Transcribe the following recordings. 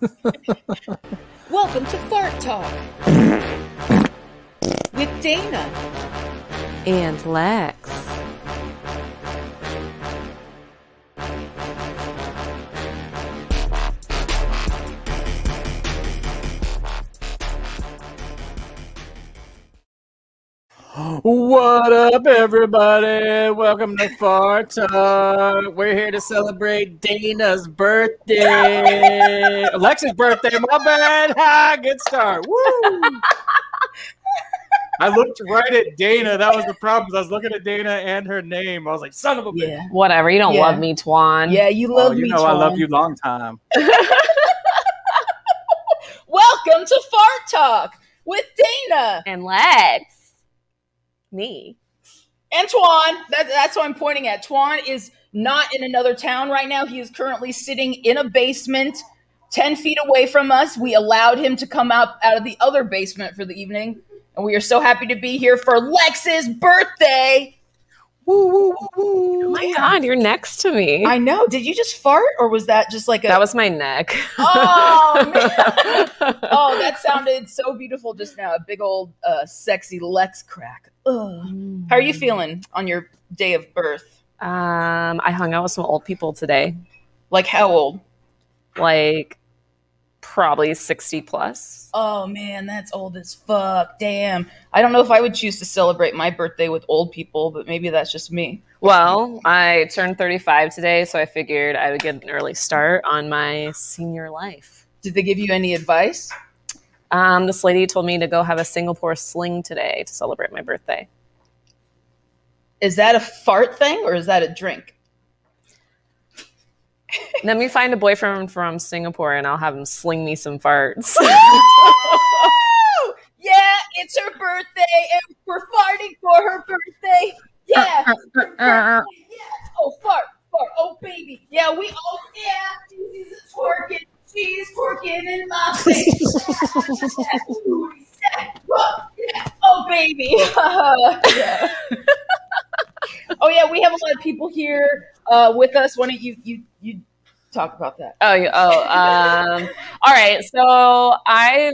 Welcome to Fart Talk with Dana and Lex. What up, everybody? Welcome to Fart Talk. We're here to celebrate Dana's birthday. Alexa's birthday, my bad. Ha, good start. Woo! I looked right at Dana. That was the problem. I was looking at Dana and her name. I was like, son of a bitch. Yeah. Whatever. You don't love me, Twan. Yeah, you love me, You know Twan. I love you long time. Welcome to Fart Talk with Dana And Lex. Me. and Twan. That's what I'm pointing at. Twan is not in another town right now. He is currently sitting in a basement 10 feet away from us. We allowed him to come out of the other basement for the evening. And we are so happy to be here for Lex's birthday. Woo, woo, woo, woo. Oh my God, you're next to me. I know. Did you just fart or was that just like a... That was my neck. Oh, man. Oh, that sounded so beautiful just now. A big old sexy Lex crack. Ugh. How are you feeling on your day of birth? I hung out with some old people today. Like how old? Like probably 60 plus. Oh, man, that's old as fuck. Damn. I don't know if I would choose to celebrate my birthday with old people, but maybe that's just me. Well, I turned 35 today, so I figured I would get an early start on my senior life. Did they give you any advice? This lady told me to go have a Singapore sling today to celebrate my birthday. Is that a fart thing or is that a drink? Let me find a boyfriend from Singapore and I'll have him sling me some farts. Yeah, it's her birthday and we're farting for her birthday. Yeah. Yeah. Oh, fart. Oh, baby. Yeah, she's twerking. She's twerking in my face. Oh, baby. Yeah. Oh, yeah, we have a lot of people here with us. Why don't you talk about that? All right. So I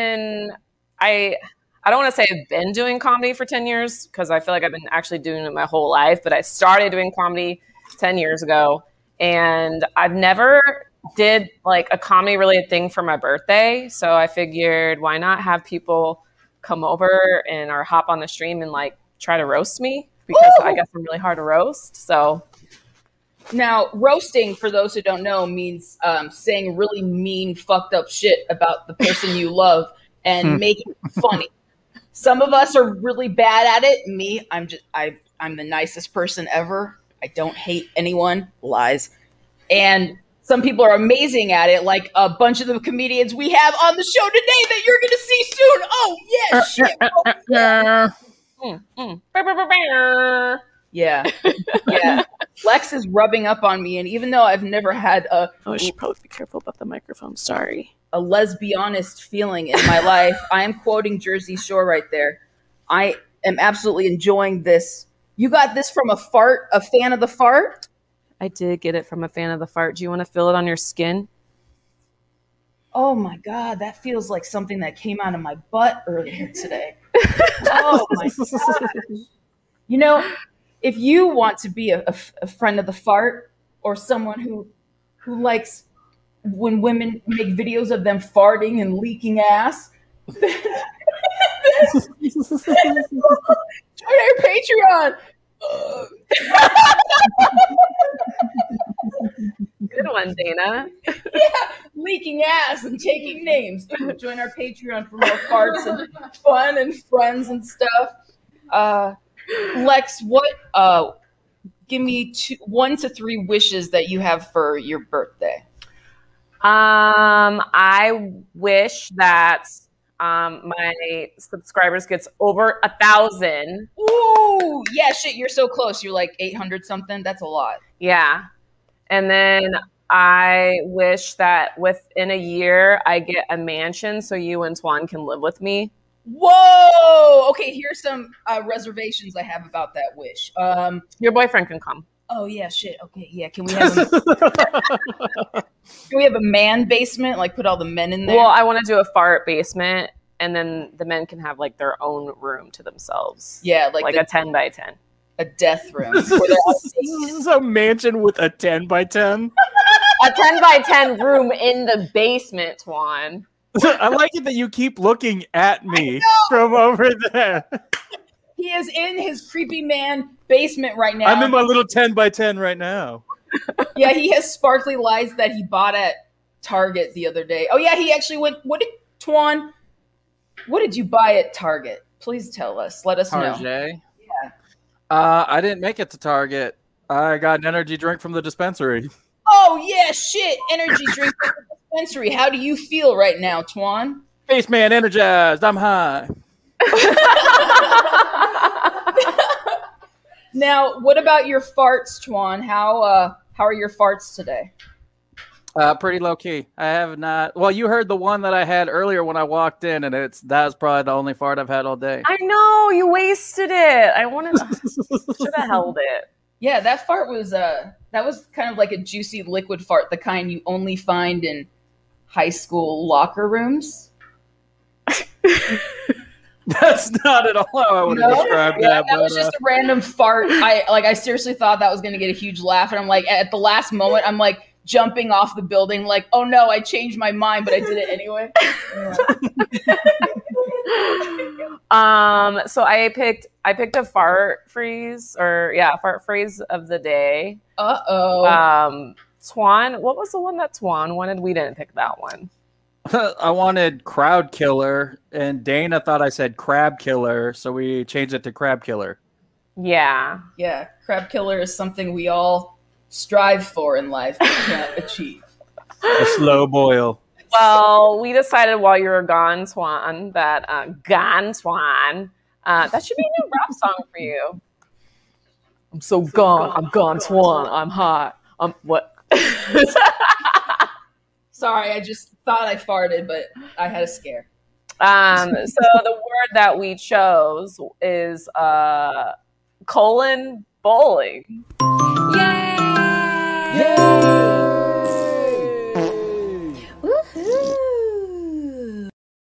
don't want to say I've been doing comedy for 10 years because I feel like I've been actually doing it my whole life, but I started doing comedy 10 years ago and I've never did like a comedy related thing for my birthday. So I figured why not have people come over and or hop on the stream and like try to roast me because I guess I'm really hard to roast. So now, roasting, for those who don't know, means saying really mean, fucked up shit about the person you love and making it funny. Some of us are really bad at it. Me, I'm the nicest person ever. I don't hate anyone. Lies. And some people are amazing at it, like a bunch of the comedians we have on the show today that you're going to see soon. Oh, yeah, shit. Oh, yeah. Yeah. Yeah. Lex is rubbing up on me, and even though I've never had I should probably be careful about the microphone. Sorry. A lesbianist feeling in my life, I am quoting Jersey Shore right there. I am absolutely enjoying this. You got this from a fan of the fart? I did get it from a fan of the fart. Do you want to feel it on your skin? Oh my God, that feels like something that came out of my butt earlier today. Oh my God. You know, if you want to be a friend of the fart or someone who likes when women make videos of them farting and leaking ass, join our Patreon. Good one, Dana. Yeah, leaking ass and taking names. Join our Patreon for more farts and fun and friends and stuff. Lex, what? Give me 1 to 3 wishes that you have for your birthday. I wish that my subscribers gets over 1,000. Ooh, yeah, shit, you're so close. You're like 800 something. That's a lot. Yeah. And then I wish that within a year I get a mansion so you and Twan can live with me. Whoa! Okay, here's some reservations I have about that wish. Your boyfriend can come. Oh, yeah, shit. Okay, yeah, can we have him? Can we have a man basement? Like put all the men in there? Well, I want to do a fart basement, and then the men can have like their own room to themselves. Yeah, like a 10 by 10. A death room. Where they're all This is a mansion with a 10 by 10. A 10 by 10 room in the basement, Twan. I like it that you keep looking at me from over there. He is in his creepy man basement right now. I'm in my little 10 by 10 right now. Yeah, he has sparkly lights that he bought at Target the other day. Oh yeah, he actually went. Twan? What did you buy at Target? Please tell us. Let us know. Target. Yeah. I didn't make it to Target. I got an energy drink from the dispensary. Oh yeah, shit! Energy drink from the dispensary. How do you feel right now, Twan? Spaceman energized. I'm high. Now, what about your farts, Twan? How are your farts today? Pretty low key. I have not. Well, you heard the one that I had earlier when I walked in, and that was probably the only fart I've had all day. I know you wasted it. I wanted should have held it. Yeah, that fart was that was kind of like a juicy liquid fart, the kind you only find in high school locker rooms. That's not at all how I would have described that. That was just a random fart. I seriously thought that was going to get a huge laugh, and I'm like, at the last moment, I'm like jumping off the building, like, oh no, I changed my mind, but I did it anyway. So I picked a fart phrase of the day. Twan, what was the one that Twan wanted? We didn't pick that one. I wanted crowd killer, and Dana thought I said crab killer, so we changed it to crab killer. Yeah. Yeah, crab killer is something we all strive for in life but can't achieve. A slow boil. Well, we decided while you were gone, Twan, that that should be a new rap song for you. I'm so gone. I'm gone, Twan. I'm hot. What? Sorry, I just thought I farted, but I had a scare. So the word that we chose is colon bowling. Yay! Yay! Woohoo!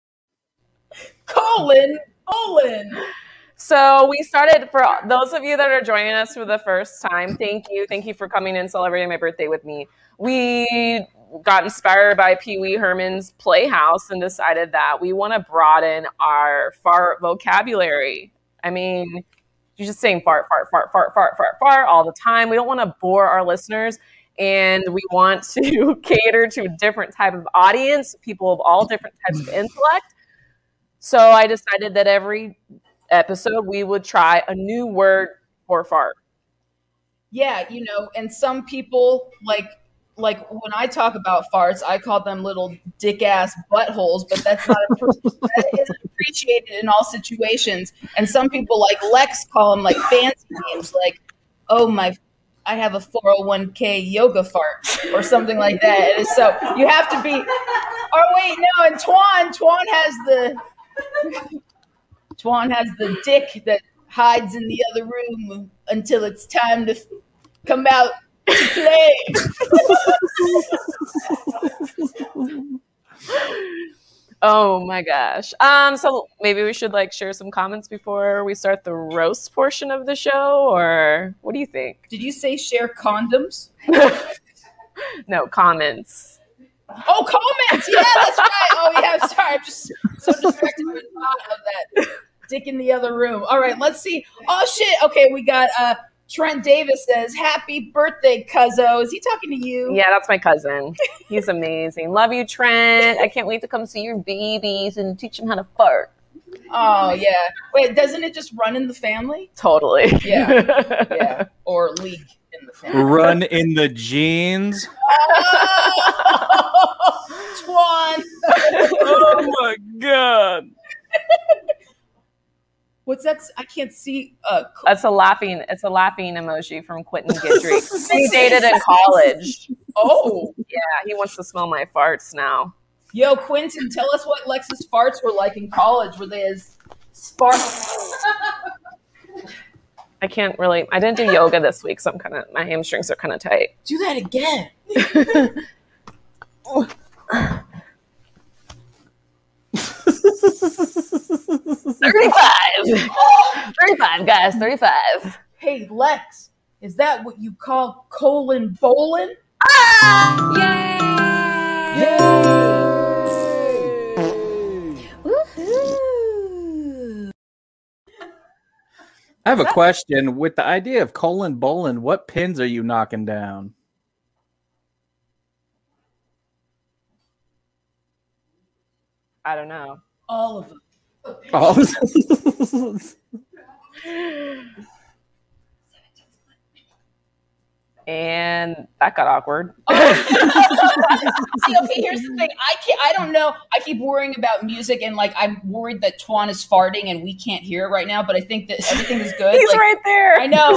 Colon bowling. So we started, for those of you that are joining us for the first time, thank you. Thank you for coming and celebrating my birthday with me. We got inspired by Pee Wee Herman's Playhouse and decided that we want to broaden our fart vocabulary. I mean, you're just saying fart all the time. We don't want to bore our listeners, and we want to cater to a different type of audience, people of all different types of intellect. So I decided that every episode we would try a new word for fart. Yeah, and some people like when I talk about farts, I call them little dick ass buttholes, but that's not that isn't appreciated in all situations. And some people like Lex call them like fancy names, like, oh I have a 401k yoga fart or something like that. And so you have to be. Oh wait, no, and Twan has the dick that hides in the other room until it's time to come out to play. Oh my gosh. So maybe we should share some comments before we start the roast portion of the show, or what do you think? Did you say share condoms? No, comments. Oh, comments! Yeah, that's right. Oh yeah, sorry. I'm just so distracted with the thought of that dick in the other room. All right, let's see. Oh shit. Okay, we got Trent Davis says, happy birthday, cuzzo. Is he talking to you? Yeah, that's my cousin. He's amazing. Love you, Trent. I can't wait to come see your babies and teach them how to fart. Oh, yeah. Wait, doesn't it just run in the family? Totally. Yeah. Yeah. Or leak in the family. Run in the genes. Twan. Oh, my God. What's that? I can't see. It's a laughing emoji from Quentin Guidry. We dated in college. Oh. Yeah, he wants to smell my farts now. Yo, Quentin, tell us what Lex's farts were like in college. Were they as sparkly? I didn't do yoga this week, so my hamstrings are kind of tight. Do that again. $35, guys. $35. Hey, Lex, is that what you call colon bowling? Yay! Woohoo! I have a question. With the idea of colon bowling, what pins are you knocking down? I don't know. All of them. Oh. And that got awkward. See, okay, here's the thing. I don't know. I keep worrying about music, and like I'm worried that Twan is farting and we can't hear it right now. But I think that everything is good. He's like, right there. I know.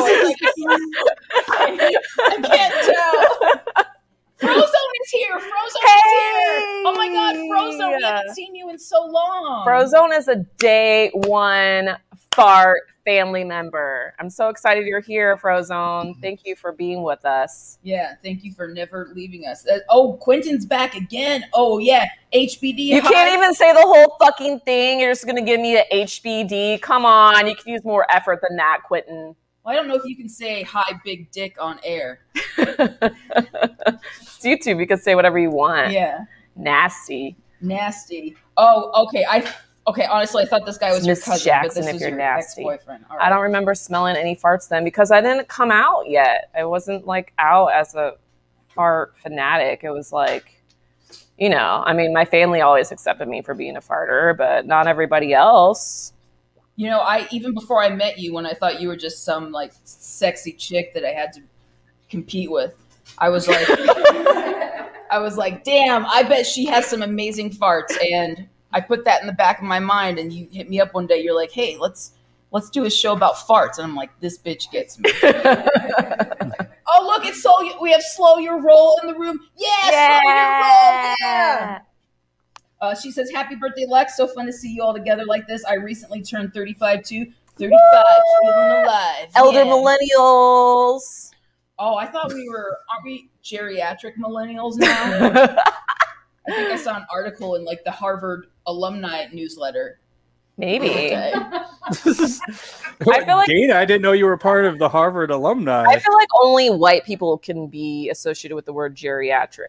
I can't tell. Frozone is here. Frozone is here. Oh my God, Frozone! We haven't seen you in so long. Frozone is a day one fart family member. I'm so excited you're here, Frozone. Thank you for being with us. Yeah, thank you for never leaving us. Quentin's back again. Oh yeah, HBD. You can't even say the whole fucking thing. You're just gonna give me the HBD. Come on, you can use more effort than that, Quentin. Well, I don't know if you can say hi, big dick on air. It's YouTube. You can say whatever you want. Yeah. Nasty. Oh, okay. Honestly, I thought this guy was your Miss cousin, Jackson, but this if is you're your nasty. ex-boyfriend. All I don't remember smelling any farts then because I didn't come out yet. I wasn't like out as a fart fanatic. It was like, you know, I mean, my family always accepted me for being a farter, but not everybody else. You know, even before I met you, when I thought you were just some like sexy chick that I had to compete with, I was like, damn, I bet she has some amazing farts. And I put that in the back of my mind, and you hit me up one day. You're like, hey, let's do a show about farts. And I'm like, this bitch gets me. Oh, look, we have Slow Your Roll in the room. Yeah, Slow Your Roll, yeah. She says, happy birthday, Lex. So fun to see you all together like this. I recently turned 35 too. 35, feeling alive. Elder millennials. Oh, I thought aren't we geriatric millennials now? I think I saw an article in like the Harvard alumni newsletter. Maybe. I feel like Dana, I didn't know you were part of the Harvard alumni. I feel like only white people can be associated with the word geriatric.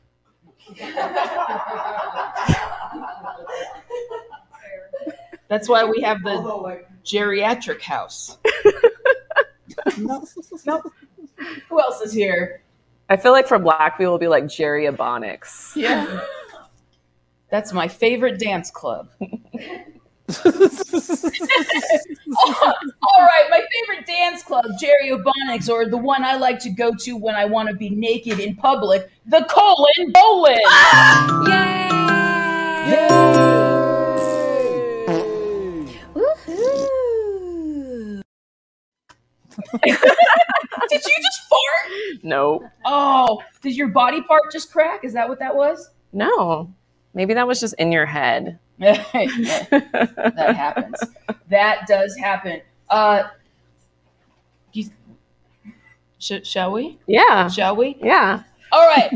That's why we have the geriatric house. Nope. Who else is here? I feel like for black people, it'll be like Geriabonics. Yeah. That's my favorite dance club. All right, my favorite dance club, Geriabonics, or the one I like to go to when I want to be naked in public, the Colon Bowling. Yay! Woohoo! Did you just fart? No. Oh, did your body part just crack? Is that what that was? No. Maybe that was just in your head. That happens. That does happen. Shall we? Yeah. Shall we? Yeah. All right.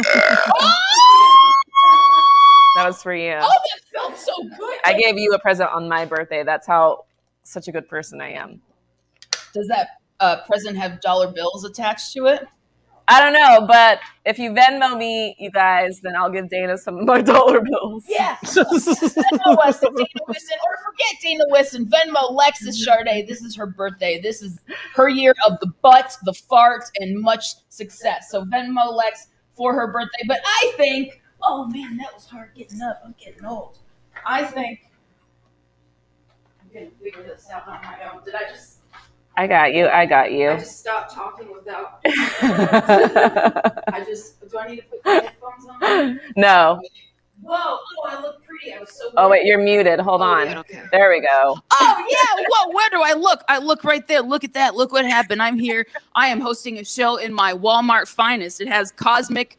That was for you. Oh, that felt so good. I gave you a present on my birthday. That's how such a good person I am. Does that present have dollar bills attached to it? I don't know, but if you Venmo me, you guys, then I'll give Dana some of my dollar bills. Yeah. Venmo us at Dana Wiston, or forget Dana Wiston. Venmo Lexus Charday. This is her birthday. This is her year of the butts, the farts, and much success. So Venmo Lex for her birthday. But I think, oh man, that was hard getting up. I'm getting old. I think I'm going to figure this out on my own. I got you. I just stopped talking without. Do I need to put my headphones on? No. Whoa! Oh, I look pretty. I was so. Oh wait, you're muted. Hold on. Okay. There we go. Oh yeah. Whoa! Where do I look? I look right there. Look at that. Look what happened. I'm here. I am hosting a show in my Walmart finest. It has cosmic.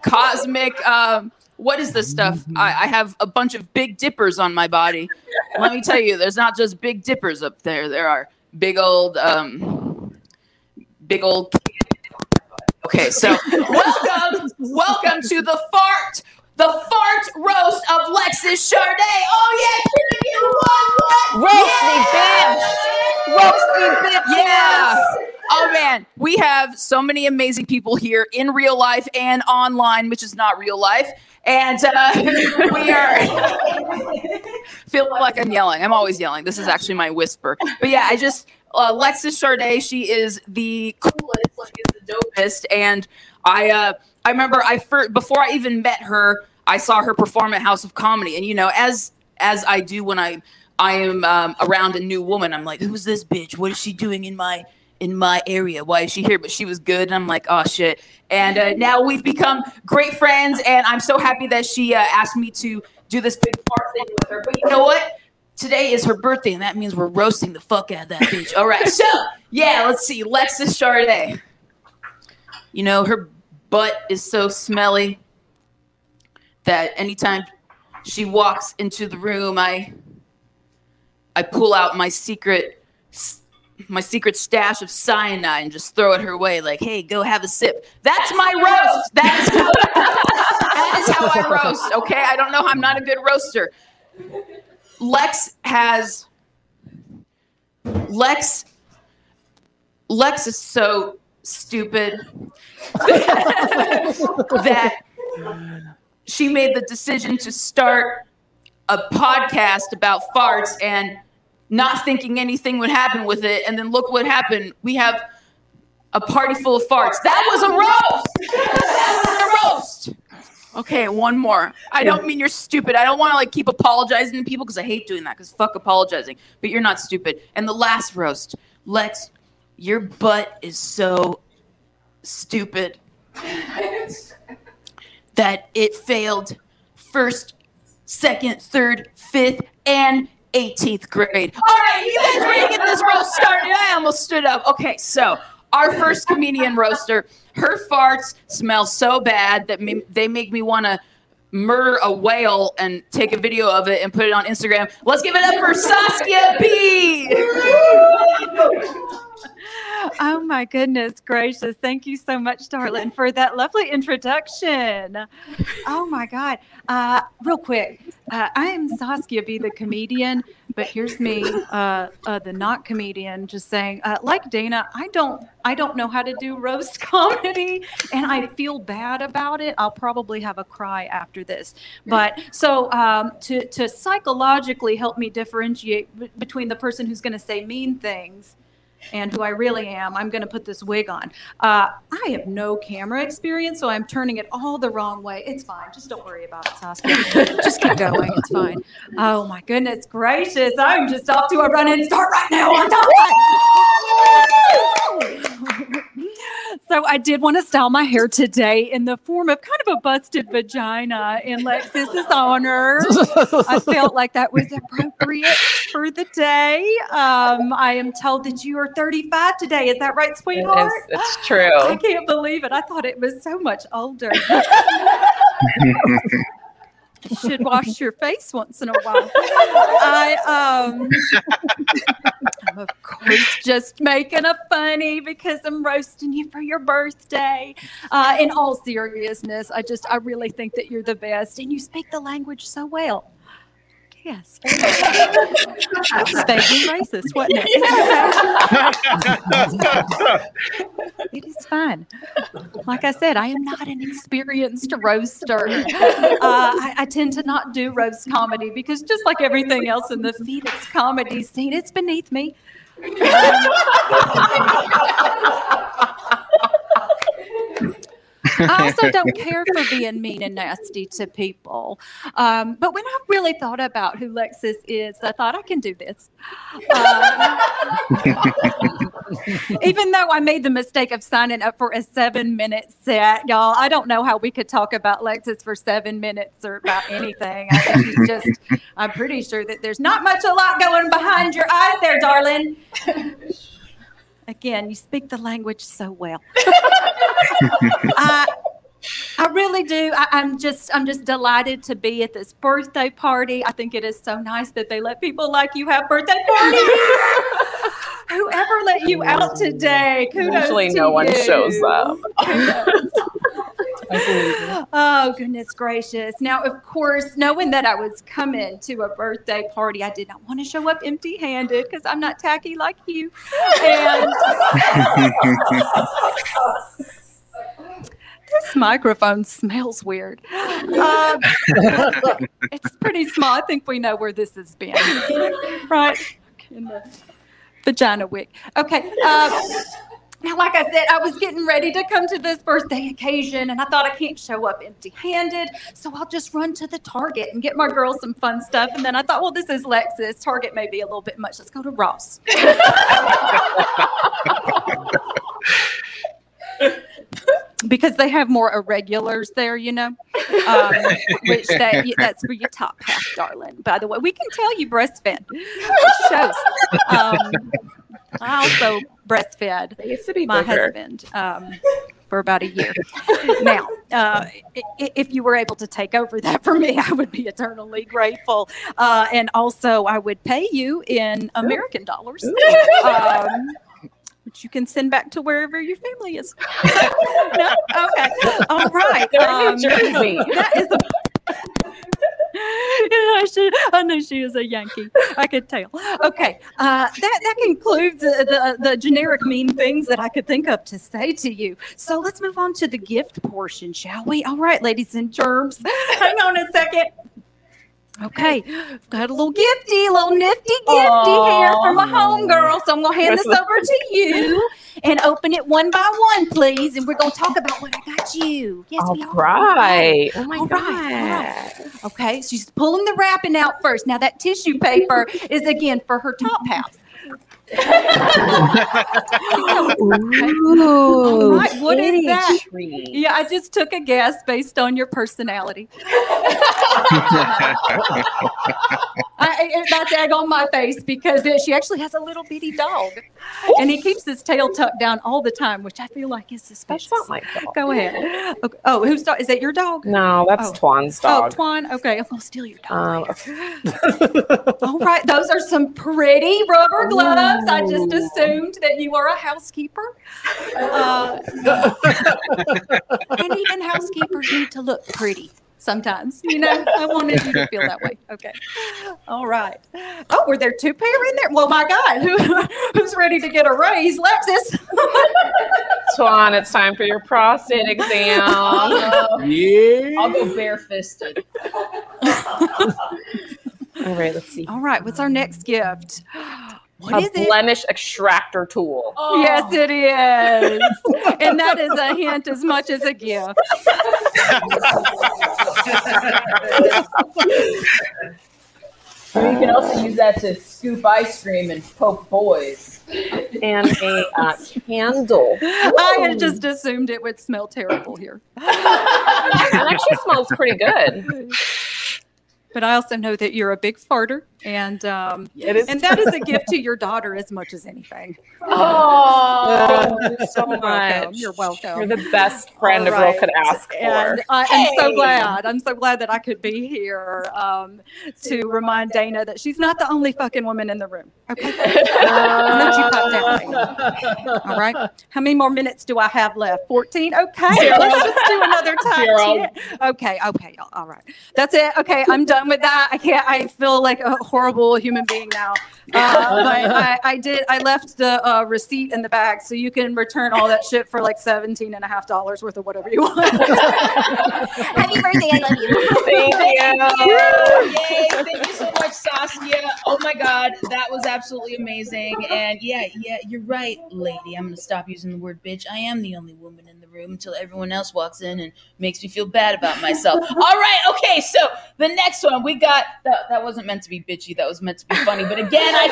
What is this stuff? I have a bunch of Big Dippers on my body. Let me tell you, there's not just Big Dippers up there. There are big old Okay, so welcome to the fart roast of Lexus Charday. Oh yeah, Roast me, bitch. yeah. Oh man, we have so many amazing people here in real life and online, which is not real life. And we are feel like I'm yelling. I'm always yelling. This is actually my whisper. But yeah, Lexus Charday, she is the coolest, like is the dopest. And I remember before I even met her, I saw her perform at House of Comedy. And you know, as I do when I am around a new woman, I'm like, who's this bitch? What is she doing in my area? Why is she here? But she was good. And I'm like, oh shit. And now we've become great friends. And I'm so happy that she asked me to do this big part thing with her. But you know what? Today is her birthday, and that means we're roasting the fuck out of that bitch. All right. So yeah, let's see. Lexus Charday. You know, her butt is so smelly that anytime she walks into the room, I pull out my secret stash of cyanide and just throw it her way, like, hey, go have a sip. That's my roast. That is how I roast, okay? I don't know. I'm not a good roaster. Lex is so stupid that she made the decision to start a podcast about farts and not thinking anything would happen with it. And then look what happened. We have a party full of farts. That was a roast. That was a roast. Okay, one more. I don't mean you're stupid. I don't want to like keep apologizing to people because I hate doing that because fuck apologizing. But you're not stupid. And the last roast, Lex, your butt is so stupid that it failed first, second, third, fifth, and 18th grade. All right, you guys ready to get this roast started? I almost stood up. Okay, so our first comedian roaster, her farts smell so bad that they make me want to murder a whale and take a video of it and put it on Instagram. Let's give it up for Saskia B. Oh my goodness gracious. Thank you so much, darling, for that lovely introduction. Oh my God. Real quick. I am Saskia B, the comedian, but here's me, the not comedian, just saying, like Dana, I don't know how to do roast comedy, and I feel bad about it. I'll probably have a cry after this. But so to psychologically help me differentiate between the person who's going to say mean things and who I really am, I'm going to put this wig on. I have no camera experience, so I'm turning it all the wrong way. It's fine. Just don't worry about it, Saskia. Just keep going. It's fine. Oh, my goodness gracious. I'm just off to a running start right now on top. So I did want to style my hair today in the form of kind of a busted vagina in Lexus's honor. I felt like that was appropriate for the day. I am told that you are 35 today. Is that right, sweetheart? It's true. I can't believe it. I thought it was so much older. You should wash your face once in a while. I'm of course just making a funny because I'm roasting you for your birthday. In all seriousness, I really think that you're the best and you speak the language so well. Yes. That was vaguely racist, wasn't it? It is fun. Like I said, I am not an experienced roaster. I tend to not do roast comedy because just like everything else in the Phoenix comedy scene, it's beneath me. I also don't care for being mean and nasty to people. But when I really thought about who Lexus is, I thought I can do this. Even though I made the mistake of signing up for a 7-minute set, y'all, I don't know how we could talk about Lexus for 7 minutes or about anything. I think she's just, I'm pretty sure that there's not much a lot going behind your eyes there, darling. Again, you speak the language so well. I really do. I'm just delighted to be at this birthday party. I think it is so nice that they let people like you have birthday parties. Whoever let you out today. Kudos Usually to no one you. shows up. Oh, goodness gracious. Now, of course, knowing that I was coming to a birthday party, I did not want to show up empty-handed because I'm not tacky like you. And this microphone smells weird. It's pretty small. I think we know where this has been. Right? In the vagina wig. Okay. Now, like I said, I was getting ready to come to this birthday occasion, and I thought I can't show up empty-handed, so I'll just run to the Target and get my girls some fun stuff. And then I thought, well, this is Lexus. Target may be a little bit much. Let's go to Ross. Because they have more irregulars there, you know, which that's for your top half, darling. By the way, we can tell you breastfed. It shows. I also breastfed my husband for about a year. Now, if you were able to take over that for me, I would be eternally grateful. And also, I would pay you in American dollars, which you can send back to wherever your family is. No? Okay. All right. Jersey. That is I know she is a Yankee. I could tell. Okay, that concludes the generic mean things that I could think of to say to you. So let's move on to the gift portion, shall we? All right, ladies and germs. Hang on a second. Okay, got a little nifty gifty here from my homegirl. So I'm going to hand this over to you and open it one by one, please. And we're going to talk about what I got you. Yes, we are. Right. Oh, my All God. right. Okay, so she's pulling the wrapping out first. Now, that tissue paper is, again, for her top half. All right, what is that? Yeah, I just took a guess based on your personality. That's egg on my face because she actually has a little bitty dog, and he keeps his tail tucked down all the time, which I feel like is suspicious. That's not my dog. Go ahead. Okay. Oh, whose dog? Is that your dog? No, that's Twan's dog. Oh, Twan. Okay, I'm gonna steal your dog. Okay. All right, those are some pretty rubber gloves. I just assumed that you are a housekeeper. And even housekeepers need to look pretty sometimes. You know, I wanted you to feel that way. Okay. All right. Oh, were there two pair in there? Well, my God, who's ready to get a raise? Lexus. Twan, it's time for your prostate exam. Yeah. I'll go barefisted. All right, let's see. All right, what's our next gift? What is a blemish extractor tool. Oh. Yes, it is. And that is a hint as much as a gift. You can also use that to scoop ice cream and poke boys. And a candle. I had just assumed it would smell terrible here. It actually smells pretty good. But I also know that you're a big farter, and and that is a gift to your daughter as much as anything. Oh, so much. You're welcome. You're the best friend a girl could ask for. And I'm so glad. I'm so glad that I could be here to remind Dana that she's not the only fucking woman in the room. Okay. Let you pop down. All right. How many more minutes do I have left? 14. Okay. Let's just do another time. Okay. All right. That's it. Okay. I'm done with that. I feel like a horrible human being now. But I left the receipt in the bag, so you can return all that shit for like $17.50 worth of whatever you want. Happy birthday, I love you. Thank you. Yay, thank you so much, Saskia. Oh my God, that was absolutely amazing. And yeah, you're right, lady. I'm gonna stop using the word bitch. I am the only woman in the room until everyone else walks in and makes me feel bad about myself. All right, okay, so the next one we got, that wasn't meant to be bitchy, that was meant to be funny, but again, I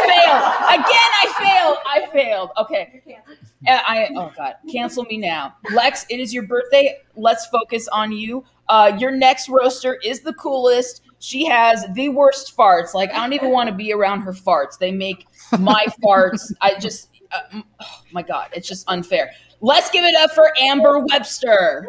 failed. Okay. Oh God, cancel me now. Lex, it is your birthday. Let's focus on you. Your next roaster is the coolest. She has the worst farts. Like, I don't even want to be around her farts. They make my farts. Oh my God, it's just unfair. Let's give it up for Amber Webster.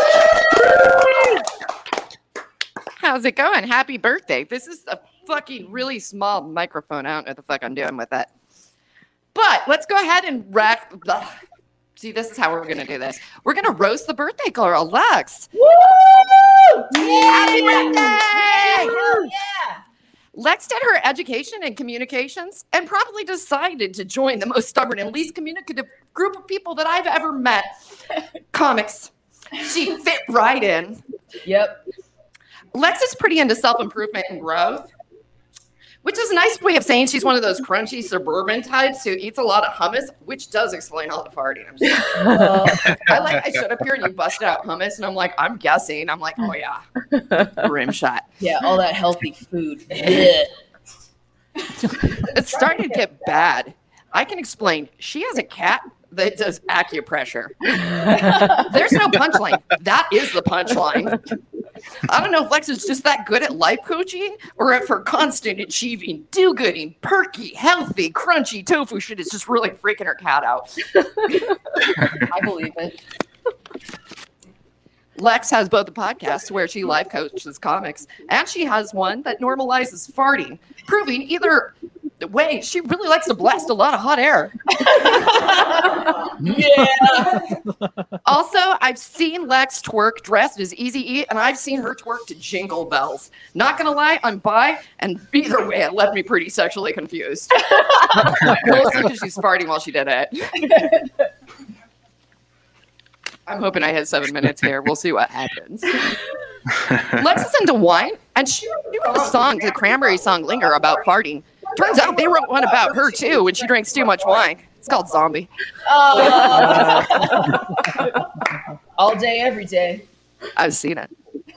How's it going? Happy birthday. This is a fucking really small microphone. I don't know what the fuck I'm doing with that. But let's go ahead and wreck. See, this is how we're going to do this. We're going to roast the birthday girl, Lex. Woo! Happy birthday! Yeah! Lex did her education in communications and probably decided to join the most stubborn and least communicative group of people that I've ever met. Comics. She fit right in. Yep. Lex is pretty into self-improvement and growth, which is a nice way of saying she's one of those crunchy suburban types who eats a lot of hummus, which does explain all the farting. I'm just I showed up here and you busted out hummus, and I'm like, I'm guessing. I'm like, oh yeah, rim shot. Yeah, all that healthy food. Yeah. It's starting to get bad. I can explain. She has a cat that does acupressure. There's no punchline. That is the punchline. I don't know if Lex is just that good at life coaching or if her constant achieving, do-gooding, perky, healthy, crunchy tofu shit is just really freaking her cat out. I believe it. Lex has both a podcast where she life coaches comics, and she has one that normalizes farting, proving either way she really likes to blast a lot of hot air. Yeah. Also, I've seen Lex twerk dressed as Eazy-E, and I've seen her twerk to Jingle Bells. Not gonna lie, I'm bi, and either way, it left me pretty sexually confused. Mostly because she's farting while she did it. I'm hoping I hit 7 minutes here. We'll see what happens. Lex is into wine, and she wrote a song, the Cranberry song Linger, about farting. Turns out they wrote one about her, too, when she drinks too much wine. It's called Zombie. All day, every day. I've seen it.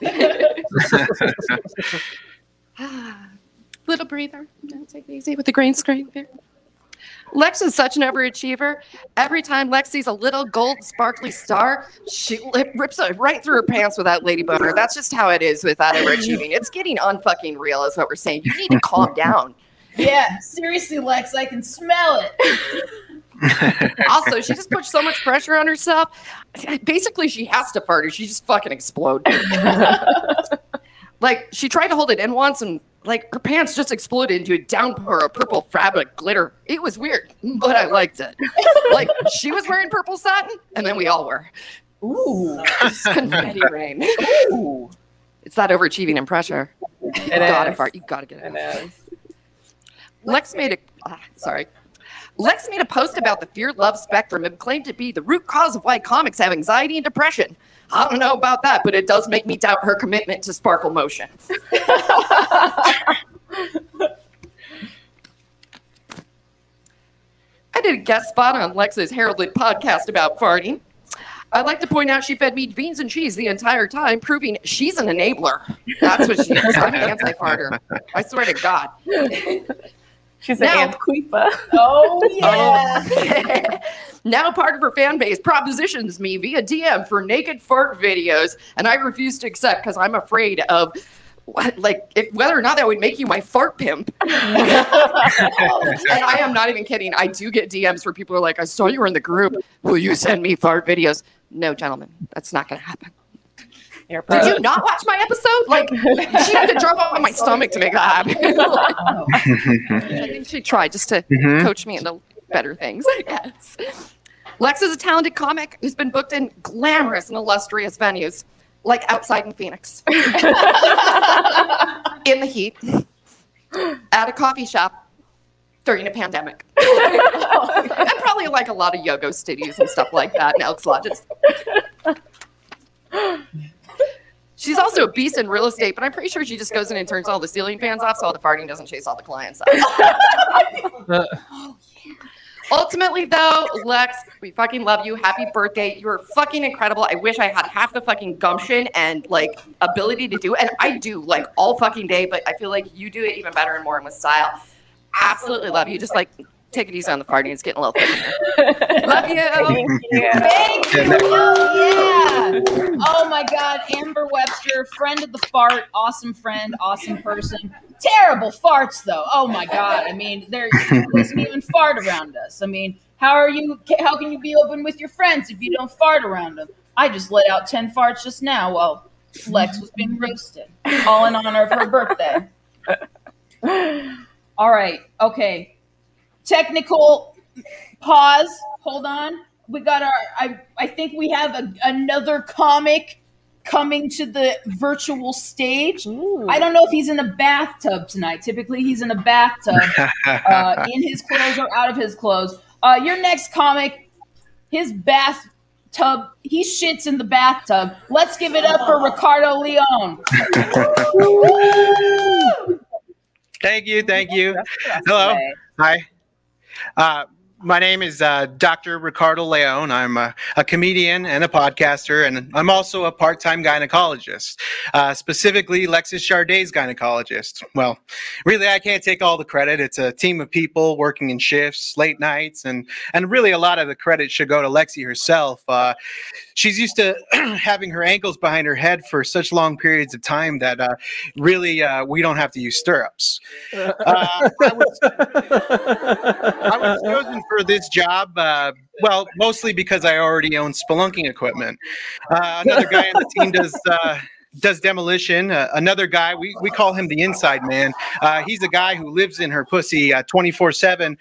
Little breather. Take it easy with the green screen here. Lex is such an overachiever. Every time Lex sees a little gold sparkly star, she rips it right through her pants with that lady boner. That's just how it is with that overachieving. It's getting unfucking real is what we're saying. You need to calm down. Yeah, seriously, Lex, I can smell it. Also, she just puts so much pressure on herself. Basically, she has to fart or she just fucking explode. Like, she tried to hold it in once and, like, her pants just exploded into a downpour of purple fabric glitter. It was weird, but I liked it. Like, she was wearing purple satin, and then we all were. Ooh. It's confetti rain. Ooh. It's that overachieving and pressure. You gotta fart. You gotta get it. It is. Lex made a post about the fear-love spectrum and claimed to be the root cause of why comics have anxiety and depression. I don't know about that, but it does make me doubt her commitment to Sparkle Motion. I did a guest spot on Lex's heralded podcast about farting. I'd like to point out she fed me beans and cheese the entire time, proving she's an enabler. That's what she is. I'm an anti-farter. I swear to God. She's an Antqueepa. Oh, yeah. Now part of her fan base propositions me via DM for naked fart videos, and I refuse to accept because I'm afraid of whether or not that would make you my fart pimp. And I am not even kidding. I do get DMs where people are like, I saw you were in the group. Will you send me fart videos? No, gentlemen, that's not going to happen. Did you not watch my episode? Like, she had to drop on my stomach to make that happen. I think she tried just to coach me into better things, I guess. Lex is a talented comic who's been booked in glamorous and illustrious venues, like outside in Phoenix, in the heat, at a coffee shop during a pandemic, and probably like a lot of yoga studios and stuff like that, and Elks Lodges. She's also a beast in real estate, but I'm pretty sure she just goes in and turns all the ceiling fans off so all the farting doesn't chase all the clients out. Ultimately, though, Lex, we fucking love you. Happy birthday. You're fucking incredible. I wish I had half the fucking gumption and, like, ability to do it. And I do, like, all fucking day, but I feel like you do it even better and more and with style. Absolutely love you. Just, like, take it easy on the farting. It's getting a little thick. Love you. Thank you. Yeah. Oh my God, Amber Webster, friend of the fart, awesome friend, awesome person. Terrible farts though. Oh my God. I mean, there doesn't even fart around us. I mean, how can you be open with your friends if you don't fart around them? I just let out 10 farts just now while Lex was being roasted, all in honor of her birthday. All right. Okay. Technical Pause. Hold on. We got our. I think we have another comic coming to the virtual stage. Ooh. I don't know if he's in a bathtub tonight. Typically, he's in a bathtub, in his clothes or out of his clothes. Your next comic, his bathtub, he shits in the bathtub. Let's give it up for Ricardo Leone. Thank you. Hello. Hi. My name is Dr. Ricardo Leone. I'm a comedian and a podcaster, and I'm also a part-time gynecologist, specifically Lexis Chardet's gynecologist. Well, really, I can't take all the credit. It's a team of people working in shifts, late nights, and really a lot of the credit should go to Lexi herself. She's used to having her ankles behind her head for such long periods of time that really we don't have to use stirrups. I was chosen for this job, well, mostly because I already own spelunking equipment. Another guy on the team does demolition. Another guy, we call him the inside man. He's a guy who lives in her pussy 24/7,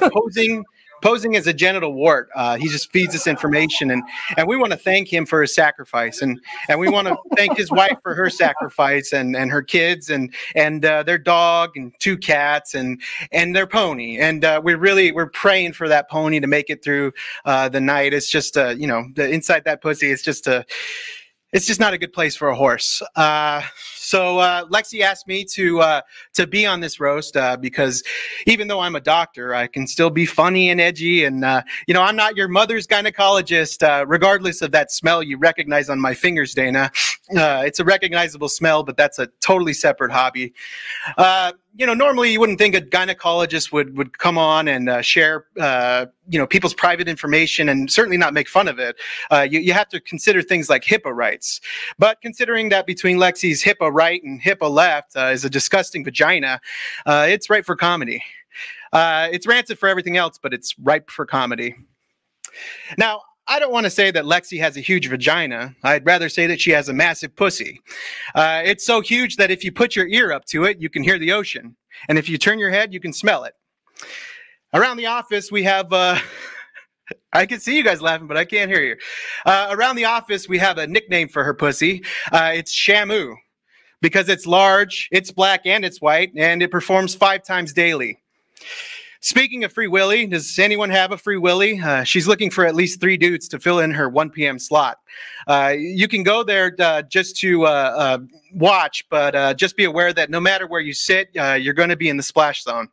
posing as a genital wart. He just feeds us information, and we want to thank him for his sacrifice, and we want to thank his wife for her sacrifice, and her kids, and their dog, and 2 cats, and their pony. And we're praying for that pony to make it through the night. It's just the inside that pussy. It's just not a good place for a horse. So Lexi asked me to be on this roast because even though I'm a doctor, I can still be funny and edgy. And, I'm not your mother's gynecologist, regardless of that smell you recognize on my fingers, Dana. It's a recognizable smell, but that's a totally separate hobby. Normally you wouldn't think a gynecologist would come on and share, people's private information and certainly not make fun of it. You have to consider things like HIPAA rights. But considering that between Lexi's HIPAA right and HIPAA left is a disgusting vagina, it's right for comedy. It's rancid for everything else, but it's ripe for comedy. Now, I don't want to say that Lexi has a huge vagina. I'd rather say that she has a massive pussy. It's so huge that if you put your ear up to it, you can hear the ocean. And if you turn your head, you can smell it. Around the office, we have... I can see you guys laughing, but I can't hear you. Around the office, we have a nickname for her pussy. It's Shamu, because it's large, it's black, and it's white, and it performs 5 times daily. Speaking of Free Willy, does anyone have a Free Willy? She's looking for at least 3 dudes to fill in her 1 p.m. slot. You can go there just to watch, but just be aware that no matter where you sit, you're going to be in the splash zone.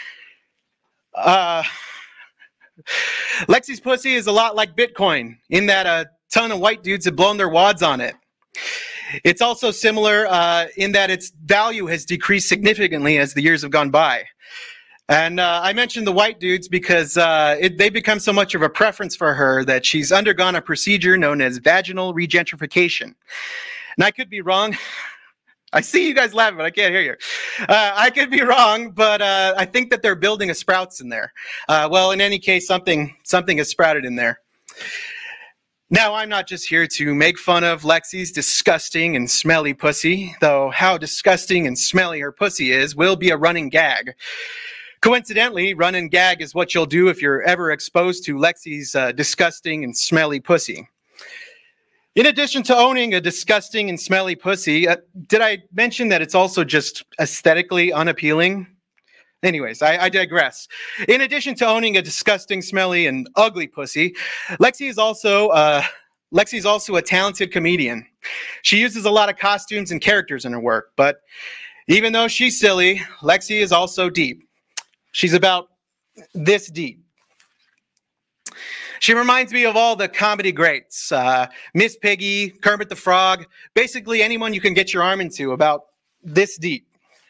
Lexi's pussy is a lot like Bitcoin in that a ton of white dudes have blown their wads on it. It's also similar in that its value has decreased significantly as the years have gone by. And I mentioned the white dudes because they become so much of a preference for her that she's undergone a procedure known as vaginal regentrification. And I could be wrong. I see you guys laughing, but I can't hear you. I could be wrong, but I think that they're building a sprouts in there. Well, in any case, something has sprouted in there. Now, I'm not just here to make fun of Lexi's disgusting and smelly pussy, though how disgusting and smelly her pussy is will be a running gag. Coincidentally, run and gag is what you'll do if you're ever exposed to Lexi's disgusting and smelly pussy. In addition to owning a disgusting and smelly pussy, did I mention that it's also just aesthetically unappealing? Anyways, I digress. In addition to owning a disgusting, smelly, and ugly pussy, Lexi is also a talented comedian. She uses a lot of costumes and characters in her work, but even though she's silly, Lexi is also deep. She's about this deep. She reminds me of all the comedy greats, Miss Piggy, Kermit the Frog, basically anyone you can get your arm into, about this deep.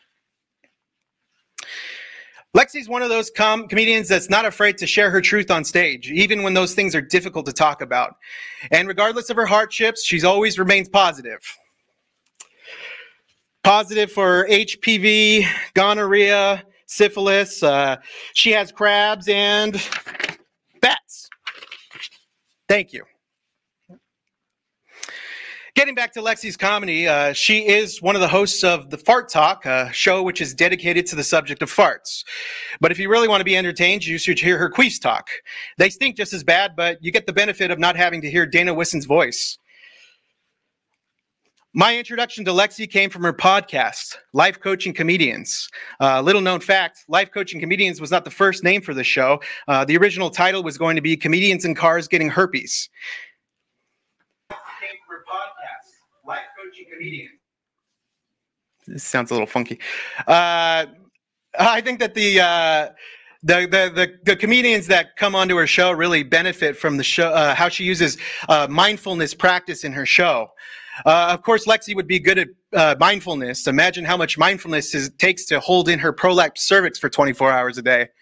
Lexi's one of those comedians that's not afraid to share her truth on stage, even when those things are difficult to talk about. And regardless of her hardships, she always remains positive. Positive for HPV, gonorrhea, syphilis. She has crabs and bats. Thank you. Getting back to Lexi's comedy, she is one of the hosts of the Fart Talk, a show which is dedicated to the subject of farts. But if you really want to be entertained, you should hear her Queefs Talk. They stink just as bad, but you get the benefit of not having to hear Dana Wisson's voice. My introduction to Lexi came from her podcast, Life Coaching Comedians. Little known fact, Life Coaching Comedians was not the first name for the show. The original title was going to be Comedians in Cars Getting Herpes. Came from her podcast, Life Coaching Comedians. This sounds a little funky. I think that the comedians that come onto her show really benefit from the show, how she uses mindfulness practice in her show. Of course, Lexi would be good at mindfulness. Imagine how much mindfulness it takes to hold in her prolapsed cervix for 24 hours a day.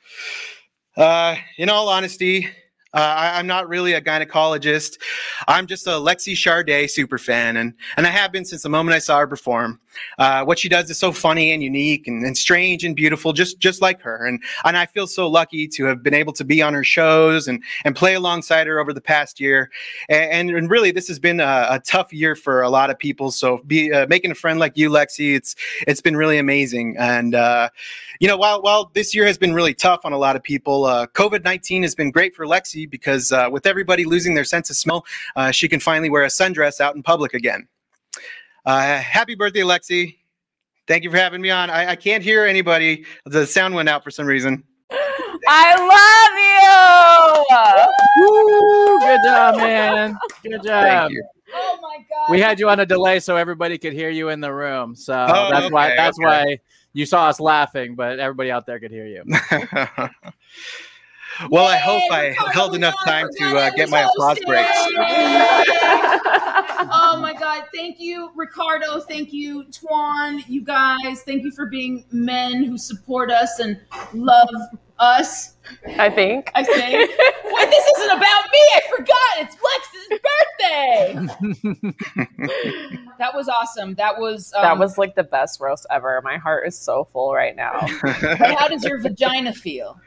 In all honesty, I'm not really a gynecologist. I'm just a Lexi Charday superfan, and I have been since the moment I saw her perform. What she does is so funny and unique and strange and beautiful, just like her. And I feel so lucky to have been able to be on her shows and play alongside her over the past year. And really, this has been a tough year for a lot of people. So making a friend like you, Lexi, it's been really amazing. And while this year has been really tough on a lot of people, COVID-19 has been great for Lexi because with everybody losing their sense of smell, she can finally wear a sundress out in public again. Happy birthday, Lexi. Thank you for having me on. I can't hear anybody. The sound went out for some reason. I love you. Woo, good job, man. Good job. Thank you. Oh my God. We had you on a delay so everybody could hear you in the room. So that's okay. why you saw us laughing, but everybody out there could hear you. Well, I hope I held enough time to get my applause breaks. Oh my God. Thank you, Ricardo. Thank you, Twan. You guys, thank you for being men who support us and love us. I think. Wait, this isn't about me. I forgot. It's Lex's birthday. That was awesome. That was like the best roast ever. My heart is so full right now. But how does your vagina feel?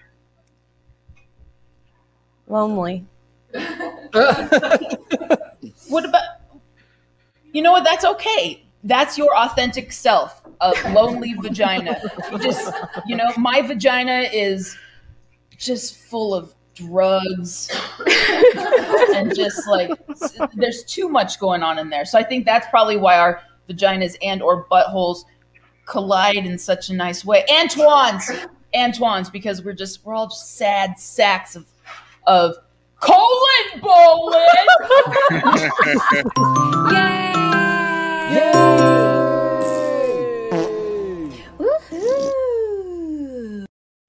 Lonely. What about, you know what? That's okay. That's your authentic self, a lonely vagina. Just, my vagina is just full of drugs and just like, there's too much going on in there. So I think that's probably why our vaginas and or buttholes collide in such a nice way. Antoine's, because we're all just sad sacks of colon bowling. Yay! Woohoo!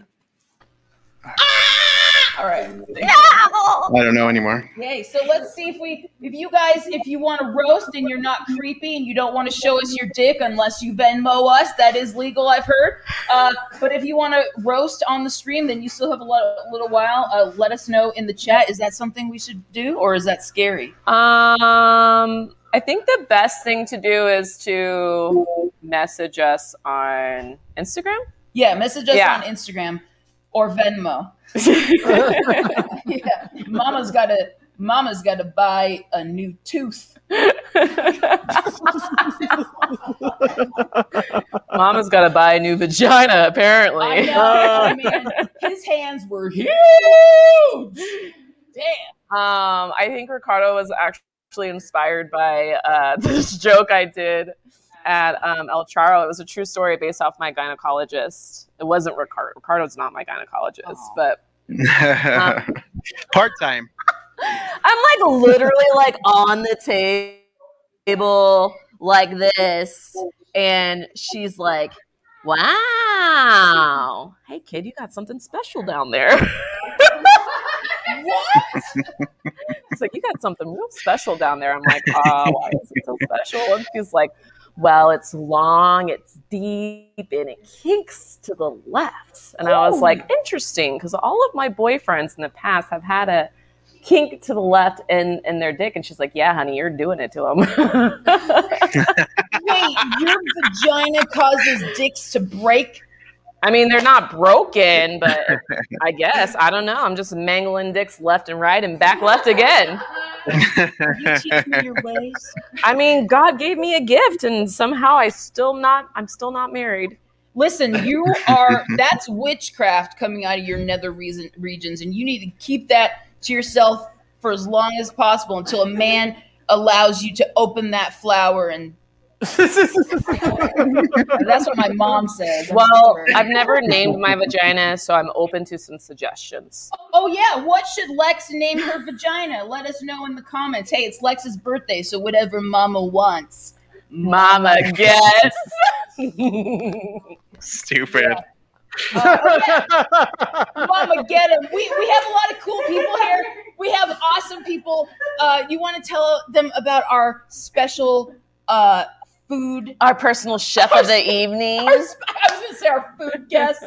All right. I don't know anymore. Okay, so let's see if you want to roast and you're not creepy and you don't want to show us your dick unless you Venmo us, that is legal, I've heard. But if you want to roast on the stream, then you still have a little while. Let us know in the chat. Is that something we should do, or is that scary? I think the best thing to do is to message us on Instagram. Yeah, message us on Instagram or Venmo. Yeah, Mama's got to buy a new tooth. Mama's got to buy a new vagina, apparently. I know, man. His hands were huge. Damn. I think Ricardo was actually inspired by this joke I did at El Charro. It was a true story based off my gynecologist. It wasn't Ricardo. Ricardo's not my gynecologist, but part-time. I'm like literally like on the table like this, and she's like, "Wow, hey kid, you got something special down there." What? It's like, you got something real special down there. I'm like, oh, why is it so special? And she's like, well, it's long, it's deep, and it kinks to the left. And I was like, interesting, because all of my boyfriends in the past have had a kink to the left in their dick. And she's like, yeah, honey, you're doing it to them. Wait, your vagina causes dicks to break? I mean, they're not broken, but I guess, I don't know. I'm just mangling dicks left and right and back left again. You teach me your ways. I mean, God gave me a gift, and somehow I'm still not married. Listen, that's witchcraft coming out of your nether regions, and you need to keep that to yourself for as long as possible until a man allows you to open that flower. And that's what my mom said. Well, I've never named my vagina, so I'm open to some suggestions. Oh yeah, what should Lex name her vagina? Let us know in the comments. Hey, it's Lex's birthday, so whatever Mama wants. Mama guess. Stupid. Yeah. Mama, get him. We have a lot of cool people here. We have awesome people. You want to tell them about our special food? Our personal chef of the evening. I was going to say our food guest.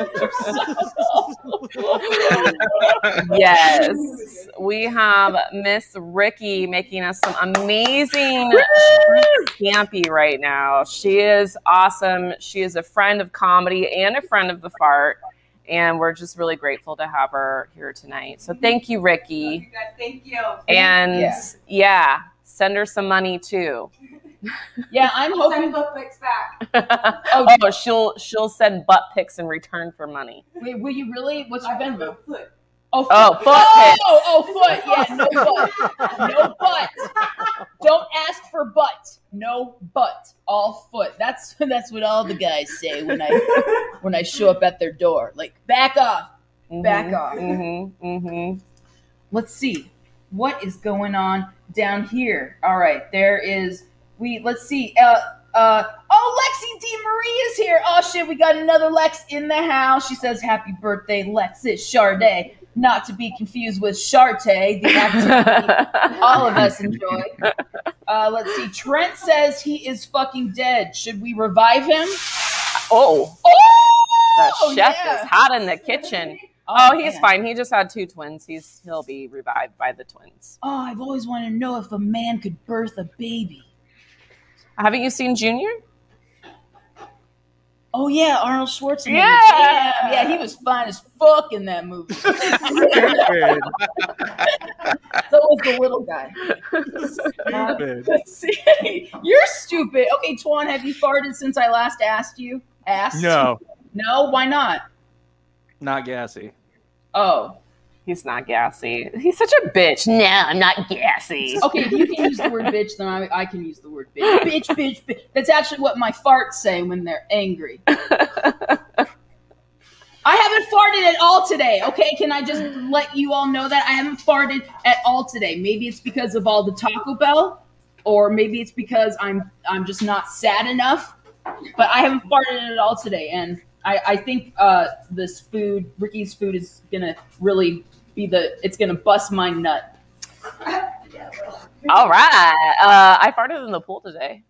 Yes. We have Miss Ricky making us some amazing scampi right now. She is awesome. She is a friend of comedy and a friend of the fart. And we're just really grateful to have her here tonight. So thank you, Ricky. Thank you. And yeah, send her some money too. Yeah, I'm hoping. Send butt pics back. Oh, she'll send butt pics in return for money. Wait, will you really? What's your Venmo? Foot. Oh, foot. Oh, foot pics. Oh, foot. Yeah, no butt. No butt. Don't ask for butt. No butt. All foot. That's what all the guys say when I show up at their door. Like, back off. Back off. Let's see. What is going on down here? All right, there is. Let's see. Lexi D. Marie is here. Oh shit, we got another Lex in the house. She says, "Happy birthday, Lexis Charday." Not to be confused with Charte, the activity all of us enjoy. Let's see. Trent says he is fucking dead. Should we revive him? Oh, the chef is hot in the kitchen. Oh, he's fine. He just had 2 twins. He'll be revived by the twins. Oh, I've always wanted to know if a man could birth a baby. Haven't you seen Junior? Oh yeah, Arnold Schwarzenegger. Yeah, he was fine as fuck in that movie. So was the little guy. Let's see. You're stupid. Okay, Twan, have you farted since I last asked you? No. No? Why not? Not gassy. Oh. He's not gassy. He's such a bitch. No, I'm not gassy. Okay, if you can use the word bitch, then I can use the word bitch. Bitch. That's actually what my farts say when they're angry. I haven't farted at all today, okay? Can I just let you all know that? I haven't farted at all today. Maybe it's because of all the Taco Bell, or maybe it's because I'm just not sad enough, but I haven't farted at all today, and I think this food, Ricky's food, is going to really it's going to bust my nut. All right. I farted in the pool today.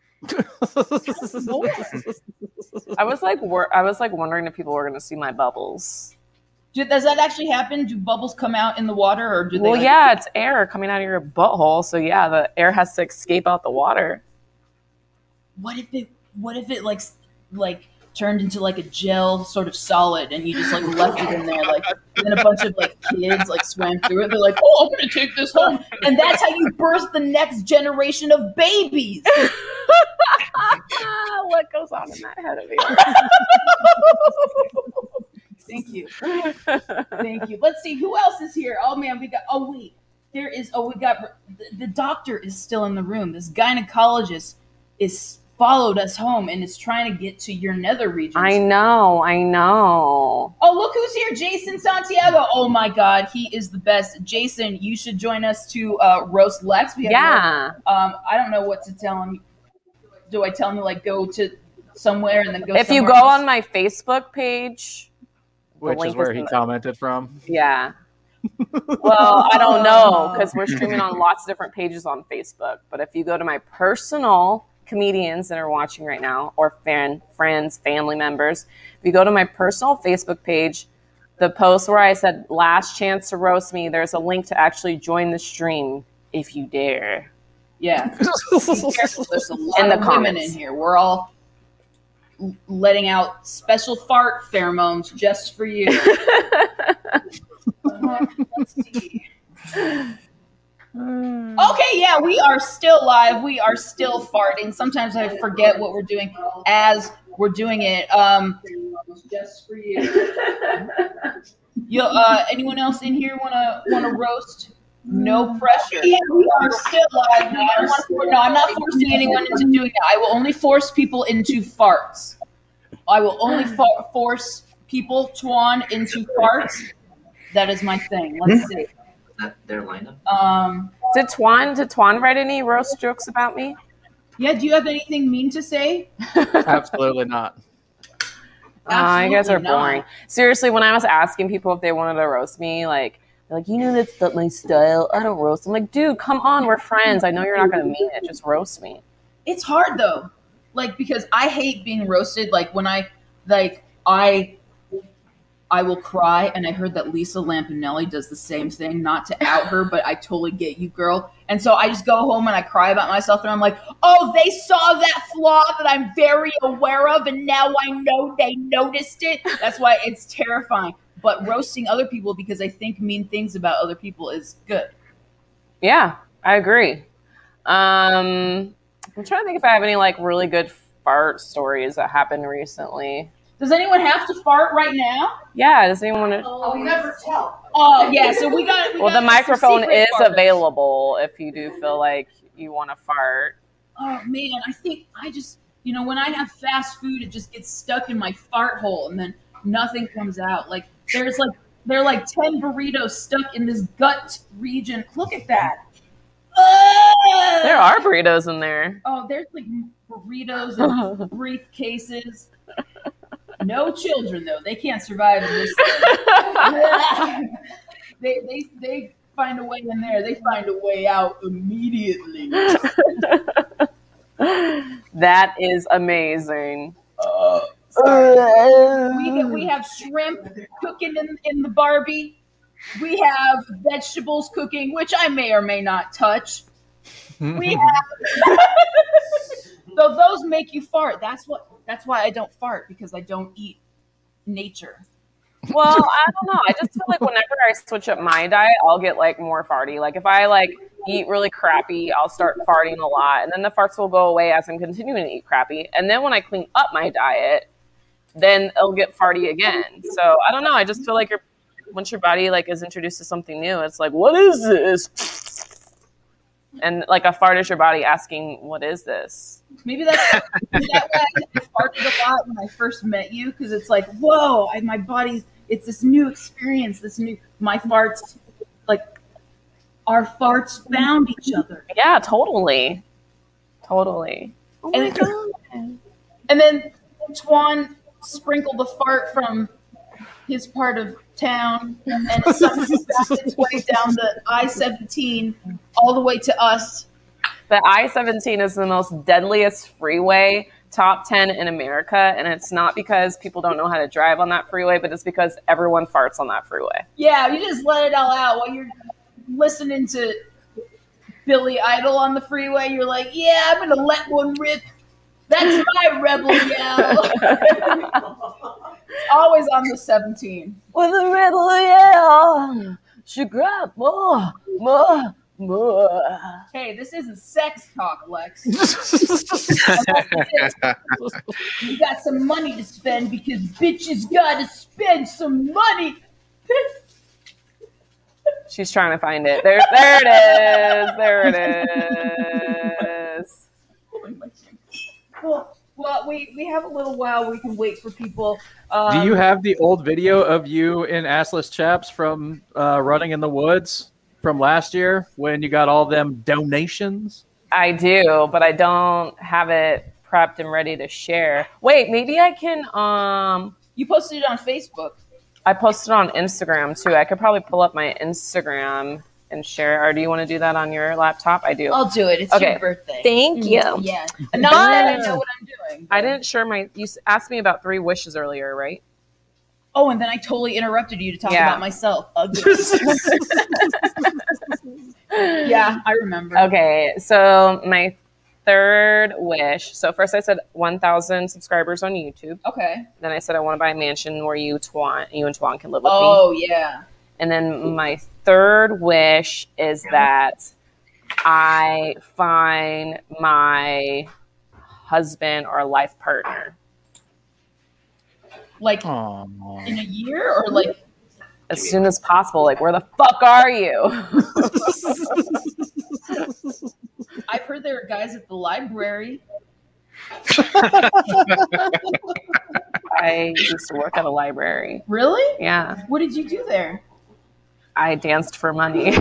I was wondering if people were going to see my bubbles. Does that actually happen? Do bubbles come out in the water, or do they? Well, yeah, it's air coming out of your butthole, so yeah, the air has to escape out the water. What if it like turned into like a gel sort of solid, and you just like left it in there, like, and then a bunch of like kids like swam through it. They're like, "Oh, I'm gonna take this home," and that's how you birth the next generation of babies. What goes on in that head of yours? Thank you. Let's see who else is here. Oh man, we got. Oh wait, we got the doctor is still in the room. This gynecologist is followed us home and is trying to get to your nether regions. I know. Oh, look who's here. Jason Santiago. Oh my God, he is the best. Jason, you should join us to roast Lex. I don't know what to tell him. Do I tell him to like go to somewhere and then go if you go else? On my Facebook page, which is where he commented from. Yeah. Well, I don't know because we're streaming on lots of different pages on Facebook. But if you go to my personal comedians that are watching right now, or friends, family members, if you go to my personal Facebook page, the post where I said last chance to roast me, there's a link to actually join the stream if you dare. Yeah. There's a lot of women in here. We're all letting out special fart pheromones just for you. Let's see. Yeah, we are still live. We are still farting. Sometimes I forget what we're doing as we're doing it. Just for you. Anyone else in here wanna roast? No pressure. Yeah, we are still live. I'm not forcing anyone into doing that. I will only force people into farts. I will only force people, Twan, into farts. That is my thing. Let's see. Their lineup. Did Twan write any roast jokes about me? Yeah. Do you have anything mean to say? Absolutely not. You guys are boring. Seriously, when I was asking people if they wanted to roast me, like, they're like, that's not my style. I don't roast. I'm like, dude, come on, we're friends. I know you're not gonna mean it. Just roast me. It's hard though, like because I hate being roasted. Like when I will cry, and I heard that Lisa Lampanelli does the same thing. Not to out her, but I totally get you, girl. And so I just go home and I cry about myself, and I'm like, oh, they saw that flaw that I'm very aware of, and now I know they noticed it. That's why it's terrifying. But roasting other people because I think mean things about other people is good. Yeah, I agree. I'm trying to think if I have any like really good fart stories that happened recently. Does anyone have to fart right now? Yeah, does anyone want to? Oh, we never tell. Oh, yeah, so we got the microphone is available if you do feel like you want to fart. Oh, man, I think I just, when I have fast food, it just gets stuck in my fart hole, and then nothing comes out. Like, there are like 10 burritos stuck in this gut region. Look at that. There are burritos in there. Oh, there's like burritos and briefcases. No children though; they can't survive in this. They find a way in there. They find a way out immediately. That is amazing. We have shrimp cooking in the Barbie. We have vegetables cooking, which I may or may not touch. We have so those make you fart. That's why I don't fart, because I don't eat nature. Well, I don't know. I just feel like whenever I switch up my diet, I'll get like more farty. Like if I like eat really crappy, I'll start farting a lot, and then the farts will go away as I'm continuing to eat crappy. And then when I clean up my diet, then it'll get farty again. So I don't know. I just feel like once your body like is introduced to something new, it's like, what is this? And like a fart is your body asking, what is this? Maybe that's why I farted a lot when I first met you, because it's like, whoa, my body's, it's this new experience, my farts, like, our farts found each other. Yeah, totally. Totally. Oh my God. And then Twan sprinkled the fart from his part of town, and it somehow found its way down the I-17 all the way to us. The I-17 is the most deadliest freeway, top 10 in America, and it's not because people don't know how to drive on that freeway, but it's because everyone farts on that freeway. Yeah, you just let it all out while you're listening to Billy Idol on the freeway. You're like, yeah, I'm going to let one rip. That's my rebel yell. Always on the 17. With a rebel yell, she grabbed more. Hey, this isn't sex talk, Lex. You got some money to spend because bitches gotta spend some money. She's trying to find it. There it is. There it is. Well, we have a little while. We can wait for people. Do you have the old video of you in assless chaps from running in the woods from last year when you got all them donations? I do, but I don't have it prepped and ready to share. Wait, maybe I can. You posted it on Facebook. I posted on Instagram too. I could probably pull up my Instagram and share. Or do you want to do that on your laptop? I do. I'll do it. It's your birthday. Thank you. Yeah. And not that I know what I'm doing. I didn't share you asked me about 3 wishes earlier, right? Oh, and then I totally interrupted you to talk about myself. Yeah, I remember. Okay, so my 3rd wish. So first I said 1,000 subscribers on YouTube. Okay. Then I said I want to buy a mansion where you and Twan can live with me. Oh, yeah. And then my 3rd wish is that I find my husband or life partner. Like Aww. in a year or like As soon as possible. Like, where the fuck are you? I've heard there are guys at the library. I used to work at a library. Really? Yeah. What did you do there? I danced for money.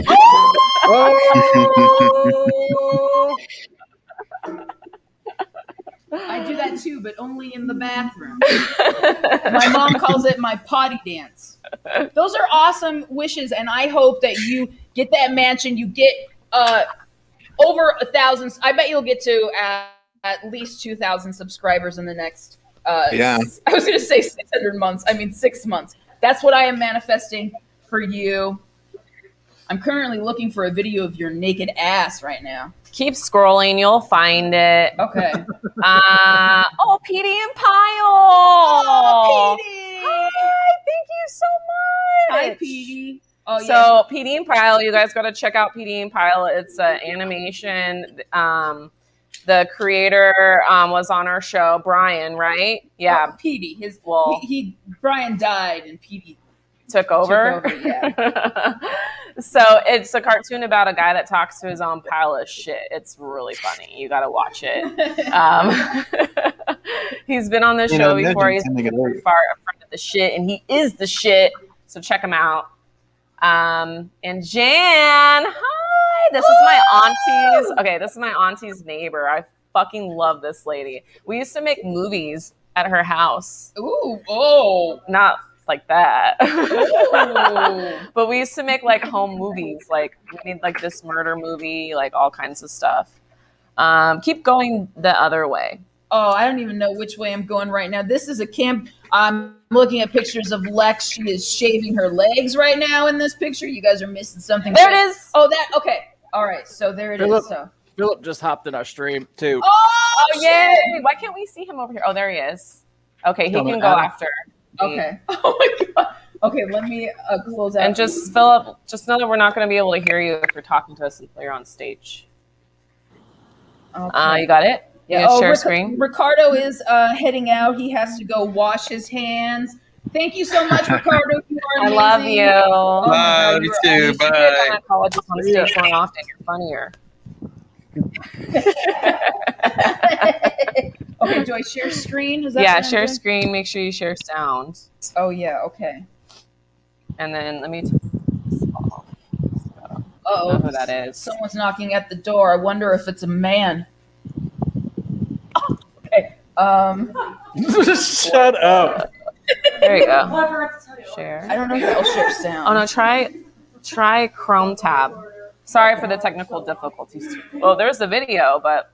I do that too, but only in the bathroom. My mom calls it my potty dance. Those are awesome wishes, and I hope that you get that mansion. You get over 1,000. I bet you'll get to at least 2,000 subscribers in the next. Yeah. I was going to say 600 months. I mean 6 months. That's what I am manifesting for you. I'm currently looking for a video of your naked ass right now. Keep scrolling. You'll find it. Okay. Oh, Petey and Pyle. Oh, Petey. Hi. Thank you so much. Hi, Petey. Oh, yeah. So Petey and Pyle, you guys got to check out Petey and Pyle. It's an animation. The creator was on our show, Brian, right? Yeah. Oh, Petey. Well, Brian died and Petey took over. Yeah. So it's a cartoon about a guy that talks to his own pile of shit. It's really funny. You got to watch it. He's been on the show before. He's far a friend of the shit, and he is the shit. So check him out. And Jan, hi. This is my auntie's. Okay, this is my auntie's neighbor. I fucking love this lady. We used to make movies at her house. Ooh, oh. Not like that. But we used to make like home movies. Like we made like this murder movie, like all kinds of stuff. Keep going the other way. Oh, I don't even know which way I'm going right now. This is a camp. I'm looking at pictures of Lex. She is shaving her legs right now in this picture. You guys are missing something. There it is. Oh, that. Okay. All right. So there it is. So Philip just hopped in our stream too. Oh, yay! Why can't we see him over here? Oh, there he is. Okay, he can go after. Okay. Oh my god. Okay, let me close out. And just Philip, just know that we're not going to be able to hear you if you're talking to us until you're on stage. Okay. You got it? Yeah. Share screen. Ricardo is heading out. He has to go wash his hands. Thank you so much, Ricardo. You are amazing. I love you. Oh my Bye. God, You you're too. amazing. Bye. Gynecologist on stage more often. You're funnier. Okay, do I share screen? Is that Yeah, what I'm share doing? screen. Make sure you share sound. Oh yeah, okay. And then let me turn this off. I don't Uh-oh. know who that is. Someone's knocking at the door. I wonder if it's a man. Oh, okay. Shut up. There you go. Share. I don't know if that'll share sound. Oh no, try Chrome tab. Sorry for the technical difficulties. Well, there's the video, but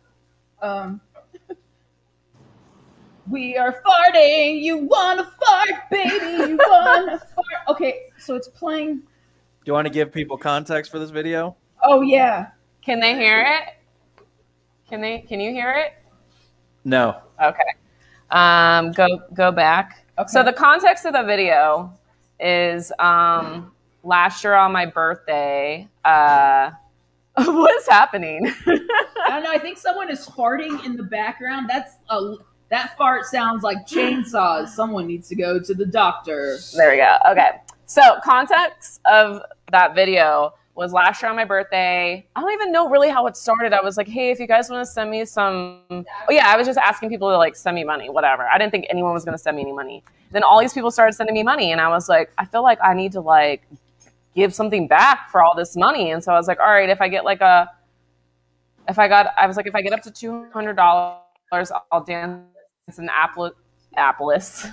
we are farting. You wanna fart, baby? You wanna fart? Okay, so it's playing. Do you want to give people context for this video? Oh yeah. can they hear it? Can you hear it? No. Okay. Go back. Okay. So the context of the video is last year on my birthday. What is happening? I don't know. I think someone is farting in the background. That fart sounds like chainsaws. Someone needs to go to the doctor. There we go. Okay. So context of that video was last year on my birthday. I don't even know really how it started. I was like, hey, if you guys want to send me some. Oh yeah, I was just asking people to like send me money, whatever. I didn't think anyone was going to send me any money. Then all these people started sending me money, and I was like, I feel like I need to like give something back for all this money. And so I was like, all right, if I get if I get up to $200, I'll dance in Apple's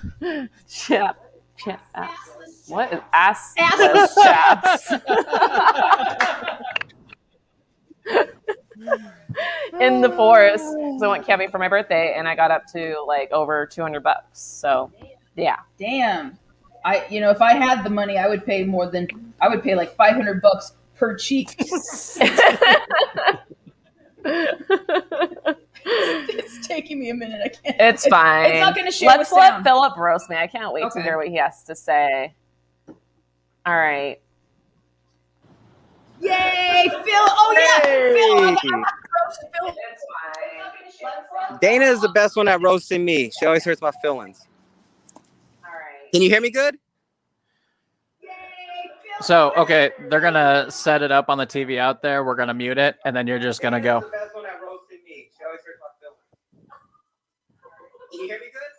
what is Assless chaps in the forest. So I went camping for my birthday, and I got up to like over $200. So yeah. Damn. If I had the money, I would pay like $500 per cheek. It's taking me a minute. I can't. It's fine. It's not going to share. Let's with let sound. Philip roast me. I can't wait to Okay. hear what he has to say. All right. Yay, Phil! Oh Yay! Dana is the best one at roasting me. She always hurts my feelings. All right. Can you hear me good? So, okay, they're going to set it up on the TV out there. We're going to mute it, and then you're just going to go. Dana's the best one at roasting me. She always hurts my feelings. Can you hear me good?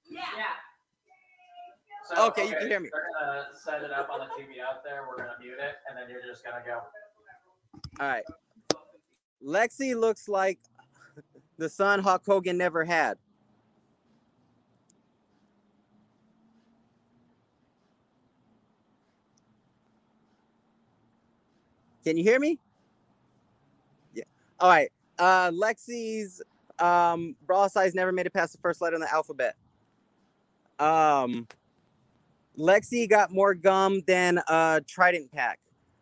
Yeah. Okay, you can hear me. They're going to set it up on the TV out there. We're going to mute it, and then you're just going to go. All right. Lexi looks like the son Hulk Hogan never had. Can you hear me? Yeah. All right. Lexi's bra size never made it past the first letter in the alphabet. Lexi got more gum than a Trident pack.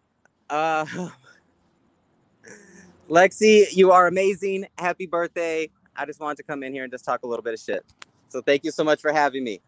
Lexi, you are amazing. Happy birthday. I just wanted to come in here and just talk a little bit of shit. So thank you so much for having me.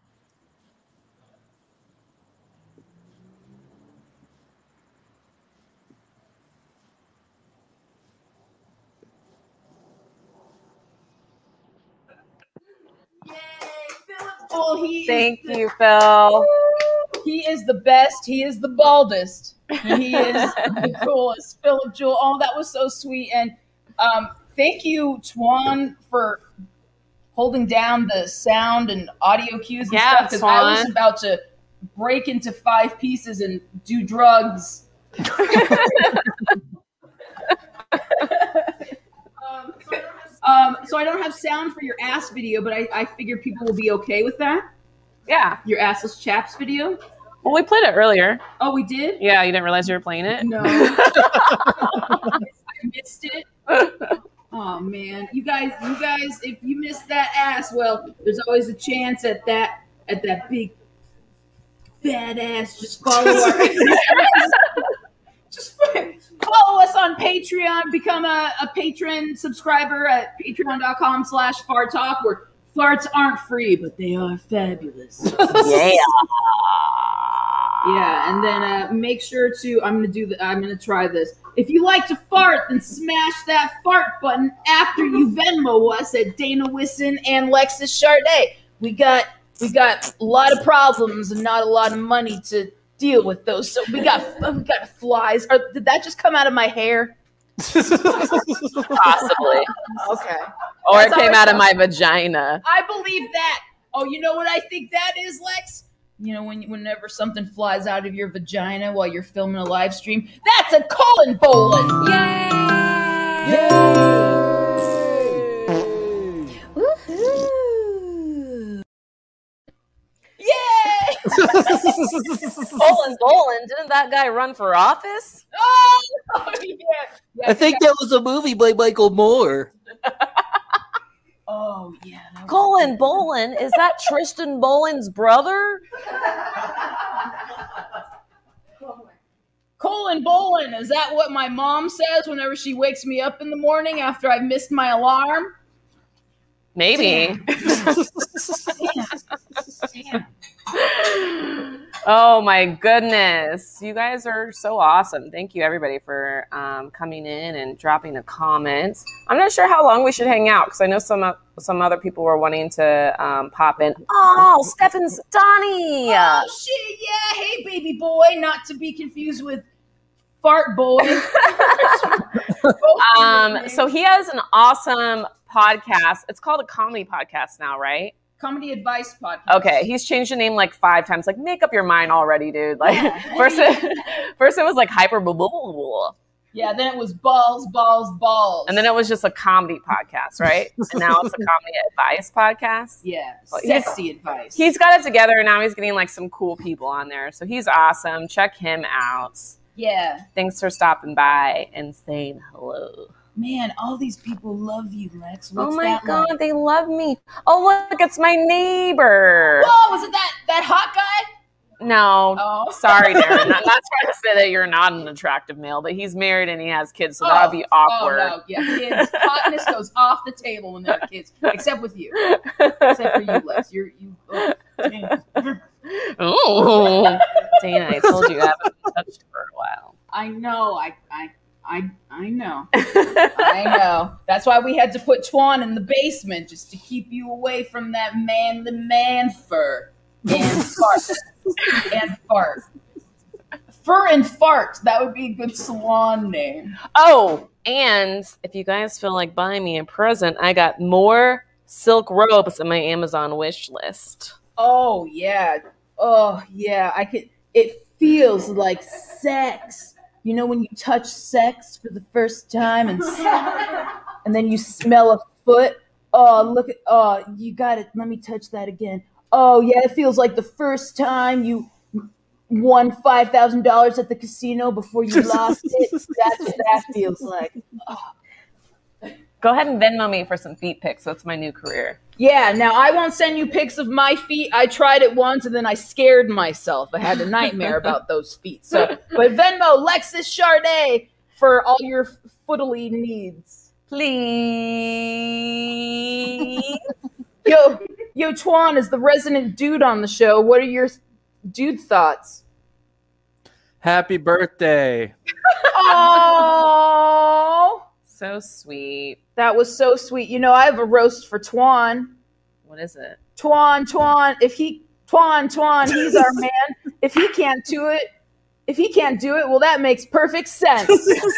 Thank you, Phil. He is the best. He is the baldest. He is the coolest. Philip Jewell. Oh, that was so sweet. And thank you, Twan, for holding down the sound and audio cues and Yeah, stuff. Because I was Twan. about to break into 5 pieces and do drugs. So I don't have sound for your ass video, but I figure people will be okay with that. Yeah. Your assless chaps video. Well, we played it earlier. Oh, we did? Yeah, you didn't realize you were playing it? No. I missed it. Oh man, you guys, if you missed that ass, well, there's always a chance at that big fat ass. Just follow our just follow us on Patreon. Become a patron subscriber at patreon.com/fartalk, where farts aren't free, but they are fabulous. Yeah, and then make sure to. I'm gonna try this. If you like to fart, then smash that fart button after you Venmo us at Dana Wisson and Lexus Charday. We got a lot of problems and not a lot of money to deal with those. So we got flies. Did that just come out of my hair? Possibly. Okay. Or That's it came how out of it my vagina. I believe that. Oh, you know what I think that is, Lex? You know, whenever something flies out of your vagina while you're filming a live stream, that's a colon bowling. Yay! Woohoo! Yay! Bolin, didn't that guy run for office? Oh, yeah. I think that was a movie by Michael Moore. Oh, yeah. Colin Bolin? Is that Tristan Bolin's brother? Colon bowling. Is that what my mom says whenever she wakes me up in the morning after I've missed my alarm? Maybe. Damn. Oh my goodness. You guys are so awesome. Thank you everybody for coming in and dropping a comment. I'm not sure how long we should hang out because I know some other people were wanting to pop in. Oh, Stefan's Donnie. Oh, shit, yeah. Hey, baby boy. Not to be confused with fart boy. So he has an awesome podcast. It's called a comedy podcast now, right? Comedy Advice Podcast. Okay, he's changed the name like 5 times. Like, make up your mind already, dude. Like, first it was like hyper blah, blah, blah, blah. Yeah, then it was balls, And then it was just a comedy podcast, right? And now it's a comedy advice podcast. Yeah, Well, sexy advice. He's got it together, and now he's getting like some cool people on there. So he's awesome. Check him out. Yeah. Thanks for stopping by and saying hello. Man, all these people love you, Lex. What's Oh my that God, like? they love me. Oh, look, it's my neighbor. Whoa, was it that hot guy? No, Oh. sorry, Darren. I'm not trying to say that you're not an attractive male, but he's married and he has kids, so that would be awkward. Oh, no. Yeah, kids. Hotness goes off the table when there are kids. Except with you. Except for you, Lex. Dana. Oh, Dana, I told you I haven't been touched for a while. I know. I know. I know. That's why we had to put Twan in the basement, just to keep you away from that manly man fur. And fart. And fart. Fur and fart. That would be a good salon name. Oh, and if you guys feel like buying me a present, I got more silk robes in my Amazon wish list. Oh yeah. Oh yeah. I could. It feels like sex. You know when you touch sex for the first time and then you smell a foot. Oh look at. Oh, you got it. Let me touch that again. Oh yeah. It feels like the first time you won $5,000 at the casino before you lost it. That's what that feels like. Oh. Go ahead and Venmo me for some feet pics. That's my new career. Yeah, now I won't send you pics of my feet. I tried it once and then I scared myself. I had a nightmare about those feet. So, but Venmo Lexus Charday for all your footily needs. Please. Yo, Twan is the resident dude on the show. What are your dude thoughts? Happy birthday. Oh. So sweet. That was so sweet. You know, I have a roast for Twan. What is it? Twan, he's our man. If he can't do it, well, that makes perfect sense.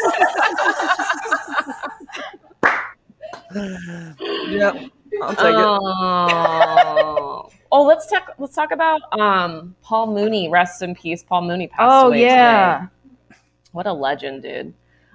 Yep. I'll take it. Oh, let's talk about Paul Mooney. Rest in peace. Paul Mooney passed away today. What a legend, dude.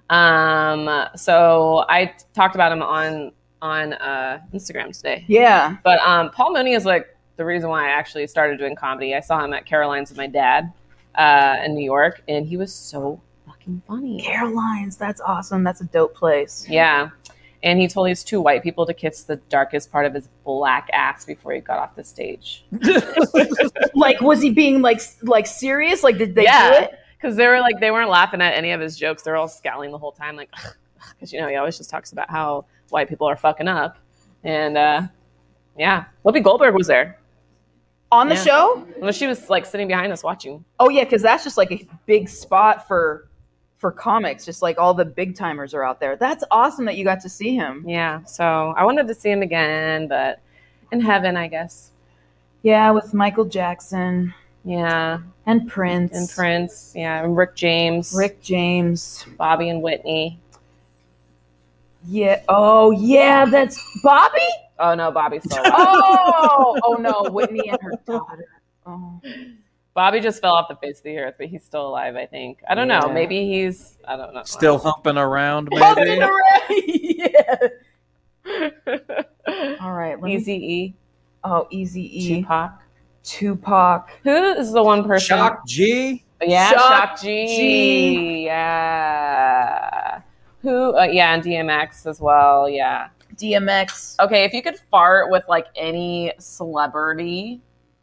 So I talked about him on Instagram today. Yeah. But Paul Mooney is like the reason why I actually started doing comedy. I saw him at Caroline's with my dad in New York, and he was so fucking funny. Caroline's, that's awesome. That's a dope place. Yeah. And he told these two white people to kiss the darkest part of his black ass before he got off the stage. Like, was he being like serious? Like, did they do it? Because they weren't laughing at any of his jokes. They're all scowling the whole time, like, because he always just talks about how white people are fucking up. And yeah, Whoopi Goldberg was there on the show. Well, she was like sitting behind us watching. Oh yeah, because that's just like a big spot for comics. Just like all the big timers are out there. That's awesome that you got to see him. Yeah, so I wanted to see him again, but in heaven, I guess. Yeah, with Michael Jackson. Yeah. And Prince. Yeah. And Rick James. Bobby and Whitney. Yeah. Oh, yeah. That's Bobby? Oh, no. Bobby's still alive. Oh, no. Whitney and her daughter. Oh. Bobby just fell off the face of the earth, but he's still alive, I think. I don't know. Maybe he's, I don't know. Still humping around, maybe? Humping around. Yeah. All right. Eazy-E. Oh, Eazy-E. Tupac. Who is the one person? Shock G? Yeah, Shock G. Yeah. Who? Yeah, and DMX as well. Yeah. DMX. Okay, if you could fart with like any celebrity,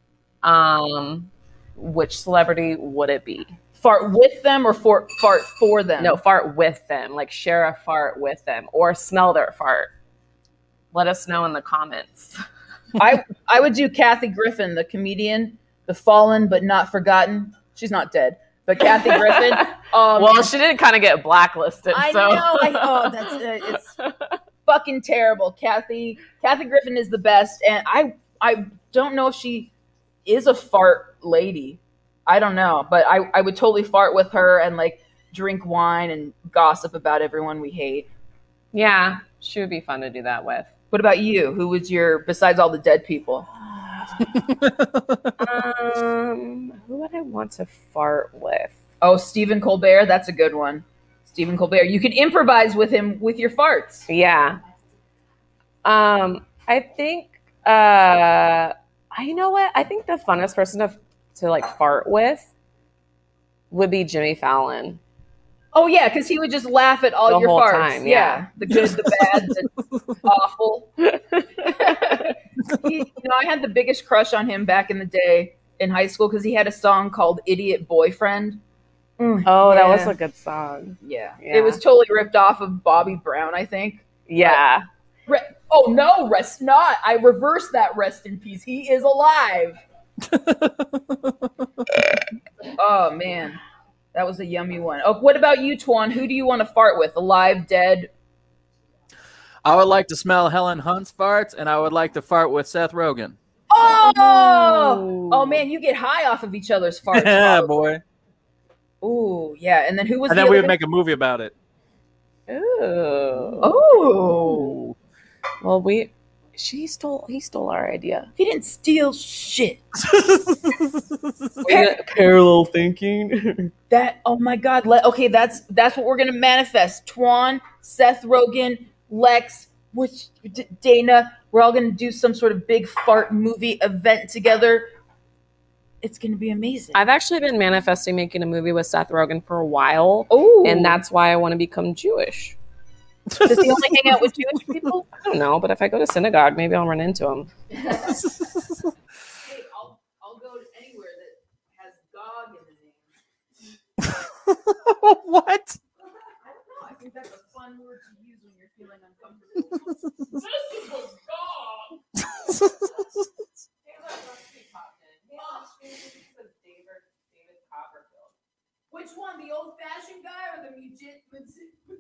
which celebrity would it be? Fart with them or fart for them? No, fart with them. Like share a fart with them or smell their fart. Let us know in the comments. I would do Kathy Griffin, the comedian, the fallen but not forgotten. She's not dead, but Kathy Griffin. Well, she did kind of get blacklisted. I know. It's fucking terrible. Kathy Griffin is the best, and I don't know if she is a fart lady. I don't know, but I would totally fart with her and like drink wine and gossip about everyone we hate. Yeah, she would be fun to do that with. What about you? Who was besides all the dead people? Who would I want to fart with? Oh, Stephen Colbert. That's a good one. Stephen Colbert. You could improvise with him with your farts. Yeah. I think, you know what? I think the funnest person to like fart with would be Jimmy Fallon. Oh yeah, because he would just laugh at all the your whole farts. Time, yeah. The good, the bad, the awful. I had the biggest crush on him back in the day in high school because he had a song called "Idiot Boyfriend." That was a good song. Yeah, it was totally ripped off of Bobby Brown, I think. Yeah. Oh no, rest not. I reversed that. Rest in peace. He is alive. Oh man. That was a yummy one. Oh, what about you, Twan? Who do you want to fart with? Alive, dead? I would like to smell Helen Hunt's farts, and I would like to fart with Seth Rogen. Oh man, you get high off of each other's farts. Yeah, probably. boy. Ooh, yeah. And then who was? And then we would make a movie about it. Oh. Well, he stole our idea. He didn't steal shit. Parallel thinking. Oh my God. Okay, that's what we're gonna manifest. Twan, Seth Rogen, Lex, Dana. We're all gonna do some sort of big fart movie event together. It's gonna be amazing. I've actually been manifesting making a movie with Seth Rogen for a while. Oh, and that's why I want to become Jewish. Does he only hang out with Jewish people? I don't know, but if I go to synagogue, maybe I'll run into him. Hey, I'll go to anywhere that has Gog in the name. What? I don't know. I think that's a fun word to use when you're feeling uncomfortable. This equals Gog. Which one, the old-fashioned guy or the magician? What's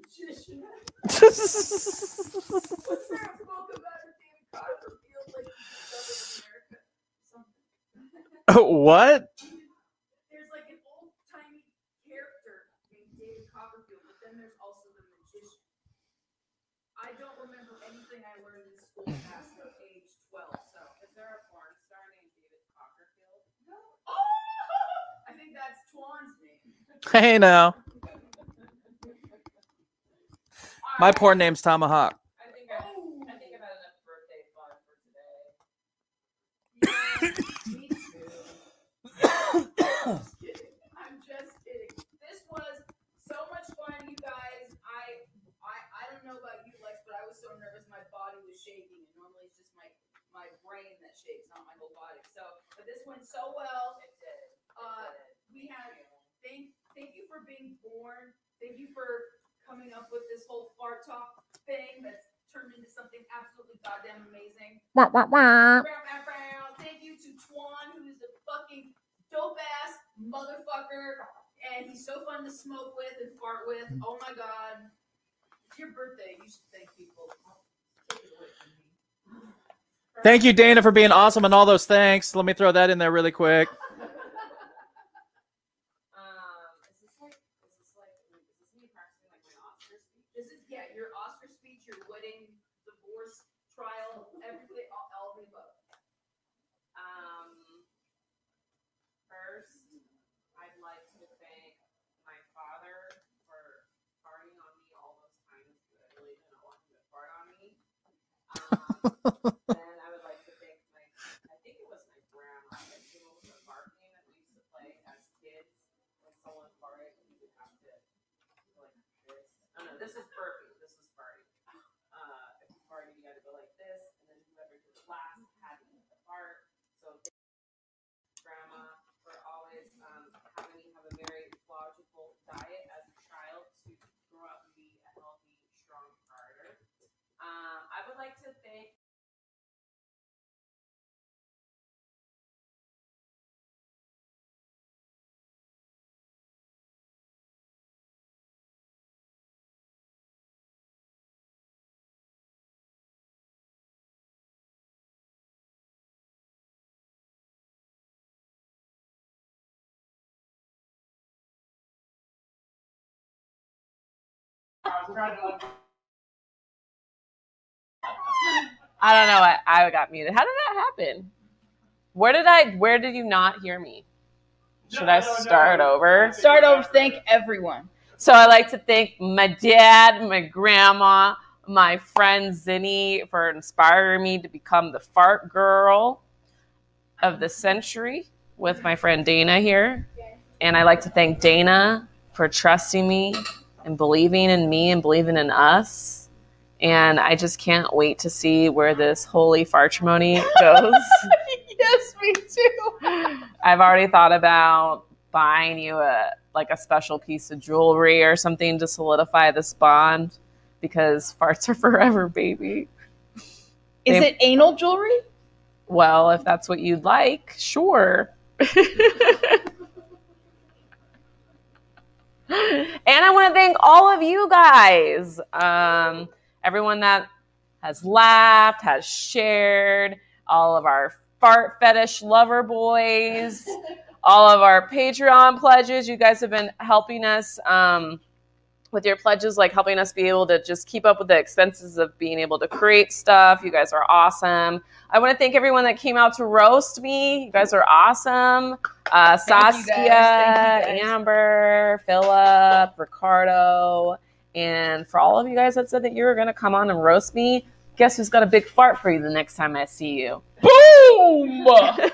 that book about David Copperfield, like America? What? There's like an old-timey character named David Copperfield, but then there's also the magician. I don't remember anything I learned in school past the age 12. So, is there a porn star named David Copperfield? No. Oh! I think that's Twan's name. Hey, now. My porn name's Tomahawk. I think I've had enough birthday fun for today. Me too. I'm just kidding. This was so much fun, you guys. I don't know about you, Lex, but I was so nervous my body was shaking. And normally it's just my brain that shakes, not my whole body. So, but this went so well. It did. We had thank you for being born. Thank you for coming up with this whole fart talk thing that's turned into something absolutely goddamn amazing. Thank you to Twan, who is a fucking dope ass motherfucker, and he's so fun to smoke with and fart with. Oh my God. It's your birthday. You should thank people. Take it away from me. Thank you, Dana, for being awesome and all those thanks. Let me throw that in there really quick. Your Oscar speech, your wedding, divorce, trial, everything, all of the above. First, I'd like to thank my father for farting on me all those times that I really didn't want him to fart on me. Then I would like to thank I think it was my grandma that came up with a fart game that we used to play as kids. When someone farted, we would have to like this. Oh no, this is burping. If you farted, you had to go like this, and then whoever did it last had to eat the fart. So thank you, Grandma, for always having me have a very logical diet as a child to grow up and be a healthy, strong farter. I would like to thank I don't know. I got muted. How did that happen? Where did you not hear me? Should I start over? Start over. Thank everyone. So I like to thank my dad, my grandma, my friend Zinni for inspiring me to become the fart girl of the century with my friend Dana here. And I like to thank Dana for trusting me and believing in me and believing in us. And I just can't wait to see where this holy fartrimony goes. Yes, me too. I've already thought about buying you a special piece of jewelry or something to solidify this bond because farts are forever, baby. Is it anal jewelry? Well, if that's what you'd like, sure. And I want to thank all of you guys. Everyone that has laughed, has shared, all of our fart fetish lover boys, all of our Patreon pledges. You guys have been helping us with your pledges, like helping us be able to just keep up with the expenses of being able to create stuff. You guys are awesome. I want to thank everyone that came out to roast me. You guys are awesome. Saskia, Amber, Philip, Ricardo, and for all of you guys that said that you were going to come on and roast me, guess who's got a big fart for you the next time I see you? Boom!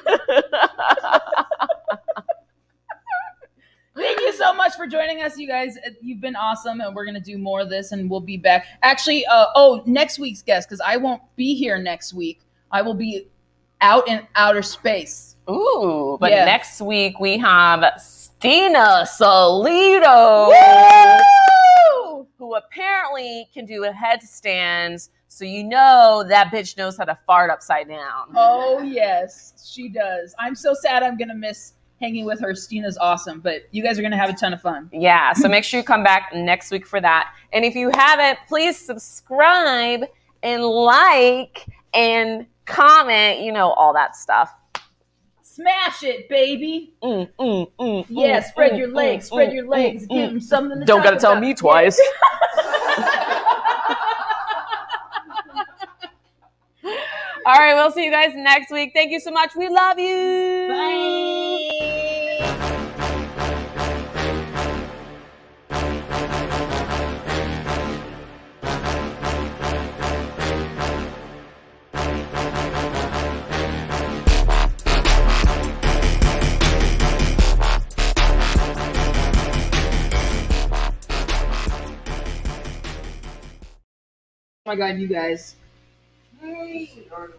Thank you so much for joining us, you guys. You've been awesome, and we're going to do more of this, and we'll be back. Actually, next week's guest, because I won't be here next week. I will be out in outer space. Ooh, but next week we have Stina Solido, who apparently can do headstands, so you know that bitch knows how to fart upside down. Oh, yes, she does. I'm so sad I'm going to miss hanging with her. Stina's awesome, but you guys are going to have a ton of fun. Yeah, so make sure you come back next week for that. And if you haven't, please subscribe and like and comment, you know, all that stuff. Smash it, baby. Yeah, spread your legs. Give them something to Don't talk gotta tell about. me twice. All right, we'll see you guys next week. Thank you so much. We love you. Bye. Oh my God, you guys.